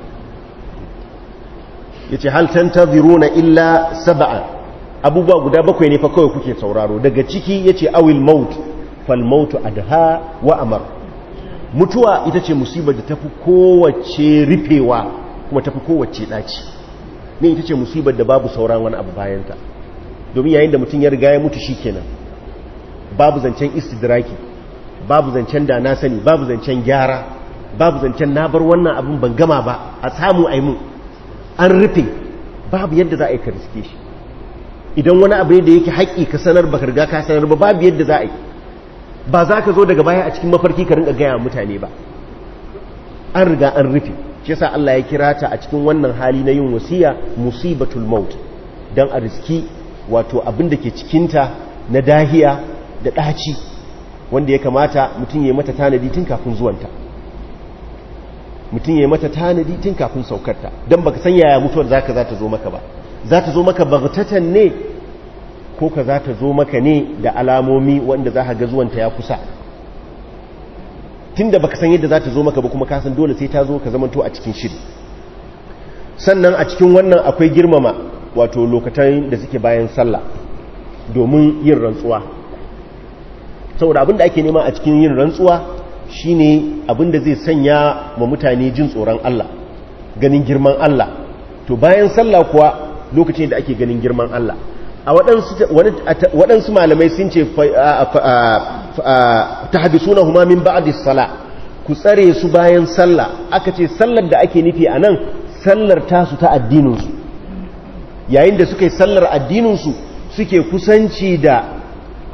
Yace hal tantaziruna illa sab'a, abubuwa guda 7 ne fa kawai kuke sauraro. Daga ciki yace awil maut fal mautu adha wa amar. Mutuwa ita ce musibar da tafi kowace rufewa kuma tafi kowace daci. Ne ita ce musibar da babu sauran wani abu bayanta. Domin yayin da mutum ya riga ya mutu shikenan, babu zancen istidraki, babu zancen da na sani, babu zancen gyara, babu zancen na bar wannan abin ban gama ba a samu aimu, an rufe, babu yadda za a yi ka riske shi. Idan wani abu ne da yake haƙƙi ka sanar ba ka riga ka sanar ba, babu yadda za a yi. Ba za ka zo daga baya a cikin mafarki ka rinka gaya mutane ba, an riga an rufe. Shi yasa Allah ya kira ta a cikin wannan hali na yin wasiya musibatul maut, dan a riski wato abin da ke cikinta na dahiya da ɗaci wanda ya kamata mutum ya yi mata tanadi tun kafin zuwanta, mutum ya yi mata tanadi tun kafin saukarta, don baka san yaya mutuwar za ta zo maka ba. Za ta zo maka bagtatan ne ko ka za ta zo maka ne da alamomi wanda za ka ga zuwanta ya kusa. Tun da baka san yadda za ta zo maka ba kuma ka san dole sai ta zo, ka zamanto a cikin shiri. Sannan a cikin wannan akwai girmama wato lokacin da suke bayan sallah domin yin rantsuwa, saboda abinda ake nema a cikin yin rantsuwa shine abinda zai sanya wa mutane jin tsoron Allah, ganin girman Allah. To bayan sallah kuwa lokacin da ake ganin girman Allah, a waɗansu malamai sun ce tahbisunahuma min ba'di salah, ku tsare su bayan sallah. Aka ce sallar da ake nufi a nan sallar tasu ta addininsu, yayin da suka yi sallar addininsu suke kusanci da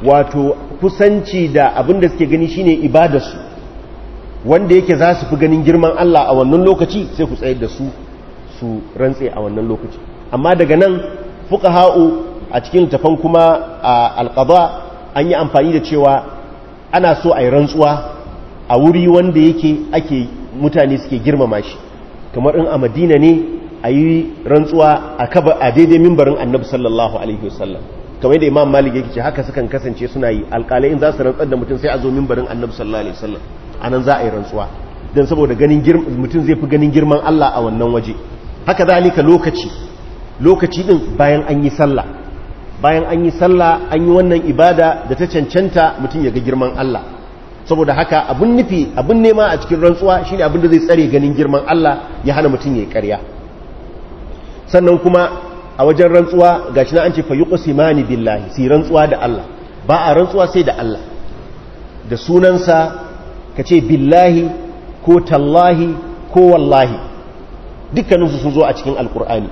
abinda suke gani shine ibadarsu, wanda yake za su fi ganin girman Allah a wannan lokaci, sai ku tsayar da su rantse a wannan lokaci. Amma daga nan fuqaha'u a cikin littafan kuma alqada an yi amfani da cewa ana so a yi rantsuwa a wuri wanda yake mutane suke girmama shi, kamar in a Madina ne a yi rantsuwa a daidai mimbarin Annabi sallallahu alaihi wasallam, kamar yadda Imam Malik yake ce haka sukan kasance suna yi. Alƙalai in za su rantsar da mutum sai a zo mimbarin Annabi sallallahu alaihi wasallam, anan za a yi rantsuwa dan saboda mutum zai fi ganin girman Allah a wannan waje. Haka zalika lokaci din bayan an yi sallah an yi wannan ibada da ta cancanta mutum ya ga girman Allah. Saboda haka abun nema a cikin rantsuwa shine abin da zai tsare ganin girman Allah, ya hana mutum ya yi ƙarya. Sannan kuma a wajen rantsuwa gashi na an ce fa yuqsimani billahi, si rantsuwa da Allah. Ba a rantsuwa sai da Allah, da sunansa kace billahi ko tallahi ko wallahi, dukkaninsu sun zo a cikin alkur'ani,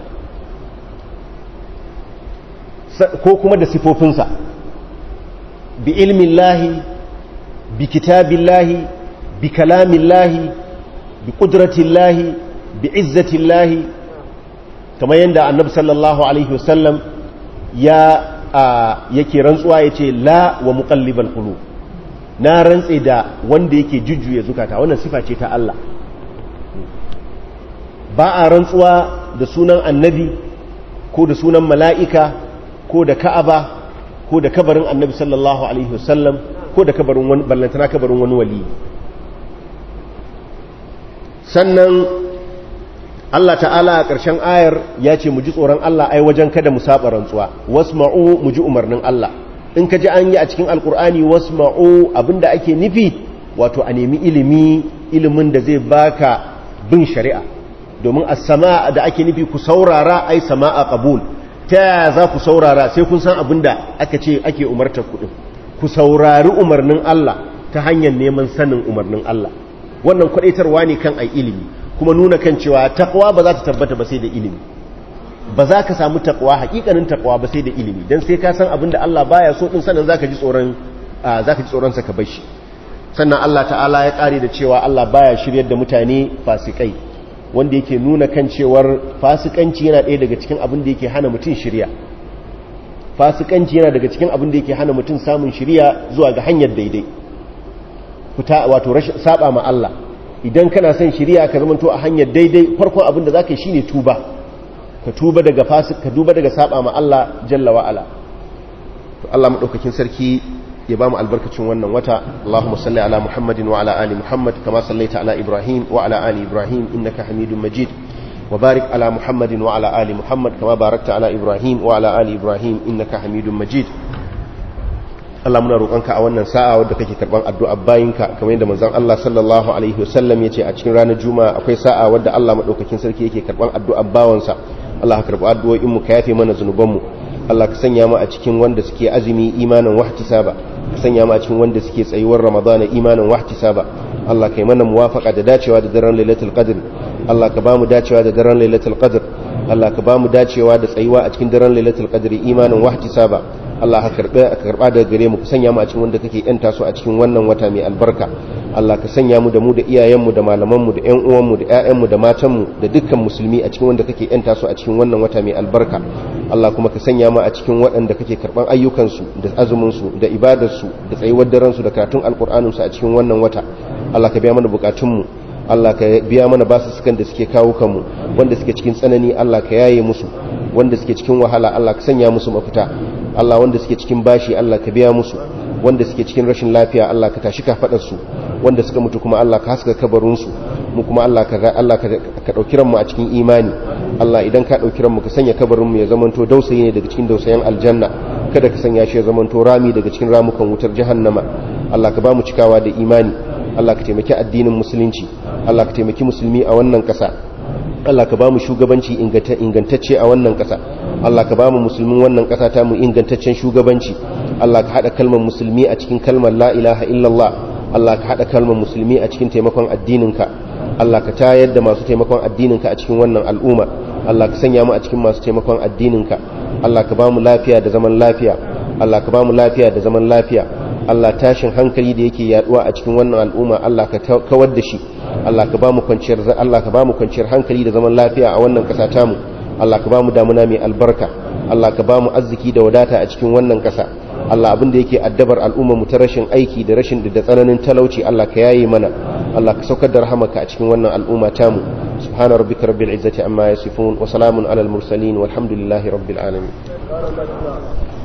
ko kuma da sifofinsa, bi ilmillahi, bi kitabillahi, bi kalamillahi, bi qudratillahi, bi izzatillahi, kamar yadda annabi sallallahu alaihi wasallam yake rantsuwa yace la wa muqallibal qulub, na rantse da wanda yake jujjuya zukata. Wannan sifa ce ta Allah. Ba a rantsuwa da sunan annabi ko da sunan mala'ika ko da ka'aba ko da kabarin annabi sallallahu alaihi wasallam ko da kabarin wani ballantana kabarin wani wali. Sannan Allah ta'ala a ƙarshen ayar ya ce mu ji tsoron Allah ai wajen kada mu saba rantsuwa, wasma'u mu ji umarnin Allah. In ka ji an yi a cikin alkur'ani wasma'u, abinda ake nufi wato a nemi ilimin da zai baka bin shari'a, domin as-sama da ake nufi ku saurara ai sama'a qabul. Ta yaya za ku saurara? sai kun san abinda aka ce ake umartar ku. Ku saurari umarnin Allah ta hanyar neman sanin umarnin Allah. Wannan kwadaitarwa ne kan ai ilimi, kuma nuna kan cewa taqwa ba za ta tabbata ba sai da ilimi. Ba za ka samu taqwa, hakikanin taqwa ba sai da ilimi, dan sai ka san abinda Allah baya so din, sannan zaka ji tsoron sa ka bar shi. Sannan Allah ta'ala ya kare da cewa Allah baya shiryar da mutane fasikai, wanda yake nuna kan cewar fasikanci yana ɗaya daga cikin abin da yake hana mutum shiriya. Fasikanci yana daga cikin abin da yake hana mutum samun shiriya zuwa ga hanyar daidai, wato rashin saba ma Allah. Idan kana son shiriya ka zamanto a hanyar daidai, farkon abin da zaka yi shine tuba. Ka tuba daga saba ma Allah jalla wa ala. To Allah madaukakin sarki ya bamu albarkacin wannan wata. Allahumma salli ala Muhammadin wa ala ali Muhammad kama sallaita ala Ibrahim wa ala ali Ibrahim innaka Hamidum Majid. Wa barik ala Muhammadin wa ala ali Muhammad kama barakta ala Ibrahim wa ala ali Ibrahim innaka Hamidum Majid. Allah muna roƙonka a wannan sa'a wadda kake karban addu'a bayinka, kamar yadda manzon Allah sallallahu alaihi wasallam yace a cikin ranar juma'a akwai sa'a wadda Allah madaukakin sarki yake karban addu'a bawansa. Allah ka karbi addu'o'in mu, ka yafe mana zanuban mu. Allah ka sanya mu a cikin wanda suke azumi imanan wahtisaba, ka sanya mu a cikin wanda suke tsayuwar Ramadana imanan wahtisaba. Allah ka yi mana muwafaqa da dacewa da daren Lailatul Qadr. Allah ka ba mu dacewa da daren Lailatul Qadr. Allah ka ba mu dacewa da tsayuwa a cikin daren Lailatul Qadr imanan wahtisaba. Allah ka karba daga gare mu, ka sanya mu a cikin wanda kake yanta su a cikin wannan wata mai albarka. Allah ka sanya mu da iyayenmu da malamanmu da ƴan uwanmu da ƴaƴanmu da matanmu da dukkan musulmi a cikin wanda kake yanta su a cikin wannan wata mai albarka. Allah kuma ka sanya mu a cikin waɗanda kake karban ayyukansu da azuminsu da ibadarsu da tsayuwar daren su da karatun alkur'aninsu a cikin wannan wata. Allah ka biya mana bukatunmu, Allah ka biya mana basussukan da suke kawo kanmu, wanda suke cikin tsanani Allah ka yaye musu, wanda suke cikin wahala Allah ka sanya musu mafita. Allah wanda suke cikin bashi Allah ka biya musu, wanda suke cikin rashin lafiya Allah ka tashi kafadarsu, wanda suka mutu kuma Allah ka haska kabarinsu, mu kuma Allah ka dauki ranmu a cikin imani. Allah idan ka ɗauki ranmu ka sanya kabarinmu ya zamanto dausayi ne daga cikin dausayen aljanna, kada ka sanya shi ya zamanto rami daga cikin ramukan wutar jahannama. Allah ka ba mu cikawa da imani, Allah ka taimaki addinin musulunci, Allah ka taimaki musulmi a wannan ƙasa, Allah ka ba mu shugabanci ingantacce a wannan ƙasa, Allah ka ba mu musulmin wannan ƙasa ta mu ingantaccen shugabanci, Allah ka haɗa kalmar musulmi a cikin kalmar la ilaha illallah, Allah ka haɗa kalmar musulmi a cikin taimakon addininka, Allah ka tayar da masu taimakon addininka a cikin wannan al'umma, Allah ka sanya mu a cikin masu taimakon addininka, Allah ka ba mu lafiya da zaman lafiya, Allah ka ba mu lafiya da zaman lafiya, Allah tashin hankali da yake yaduwa a cikin wannan al'umma Allah ka kawar da shi, Allah ka ba mu kwanciyar hankali da zaman lafiya a wannan ƙasa tamu, Allah ka ba mu damuna mai albarka, Allah ka ba mu arziki da wadata a cikin wannan ƙasa, Allah abin da yake addabar al'umma mu ta rashin aiki da rashin da tsananin talauci Allah ka yaye mana, Allah ka saukar da rahamaka a cikin wannan al'umma tamu. Subhana rabbika rabbil izzati amma yasifun wa salamun alal mursalin walhamdulillahi rabbil alamin.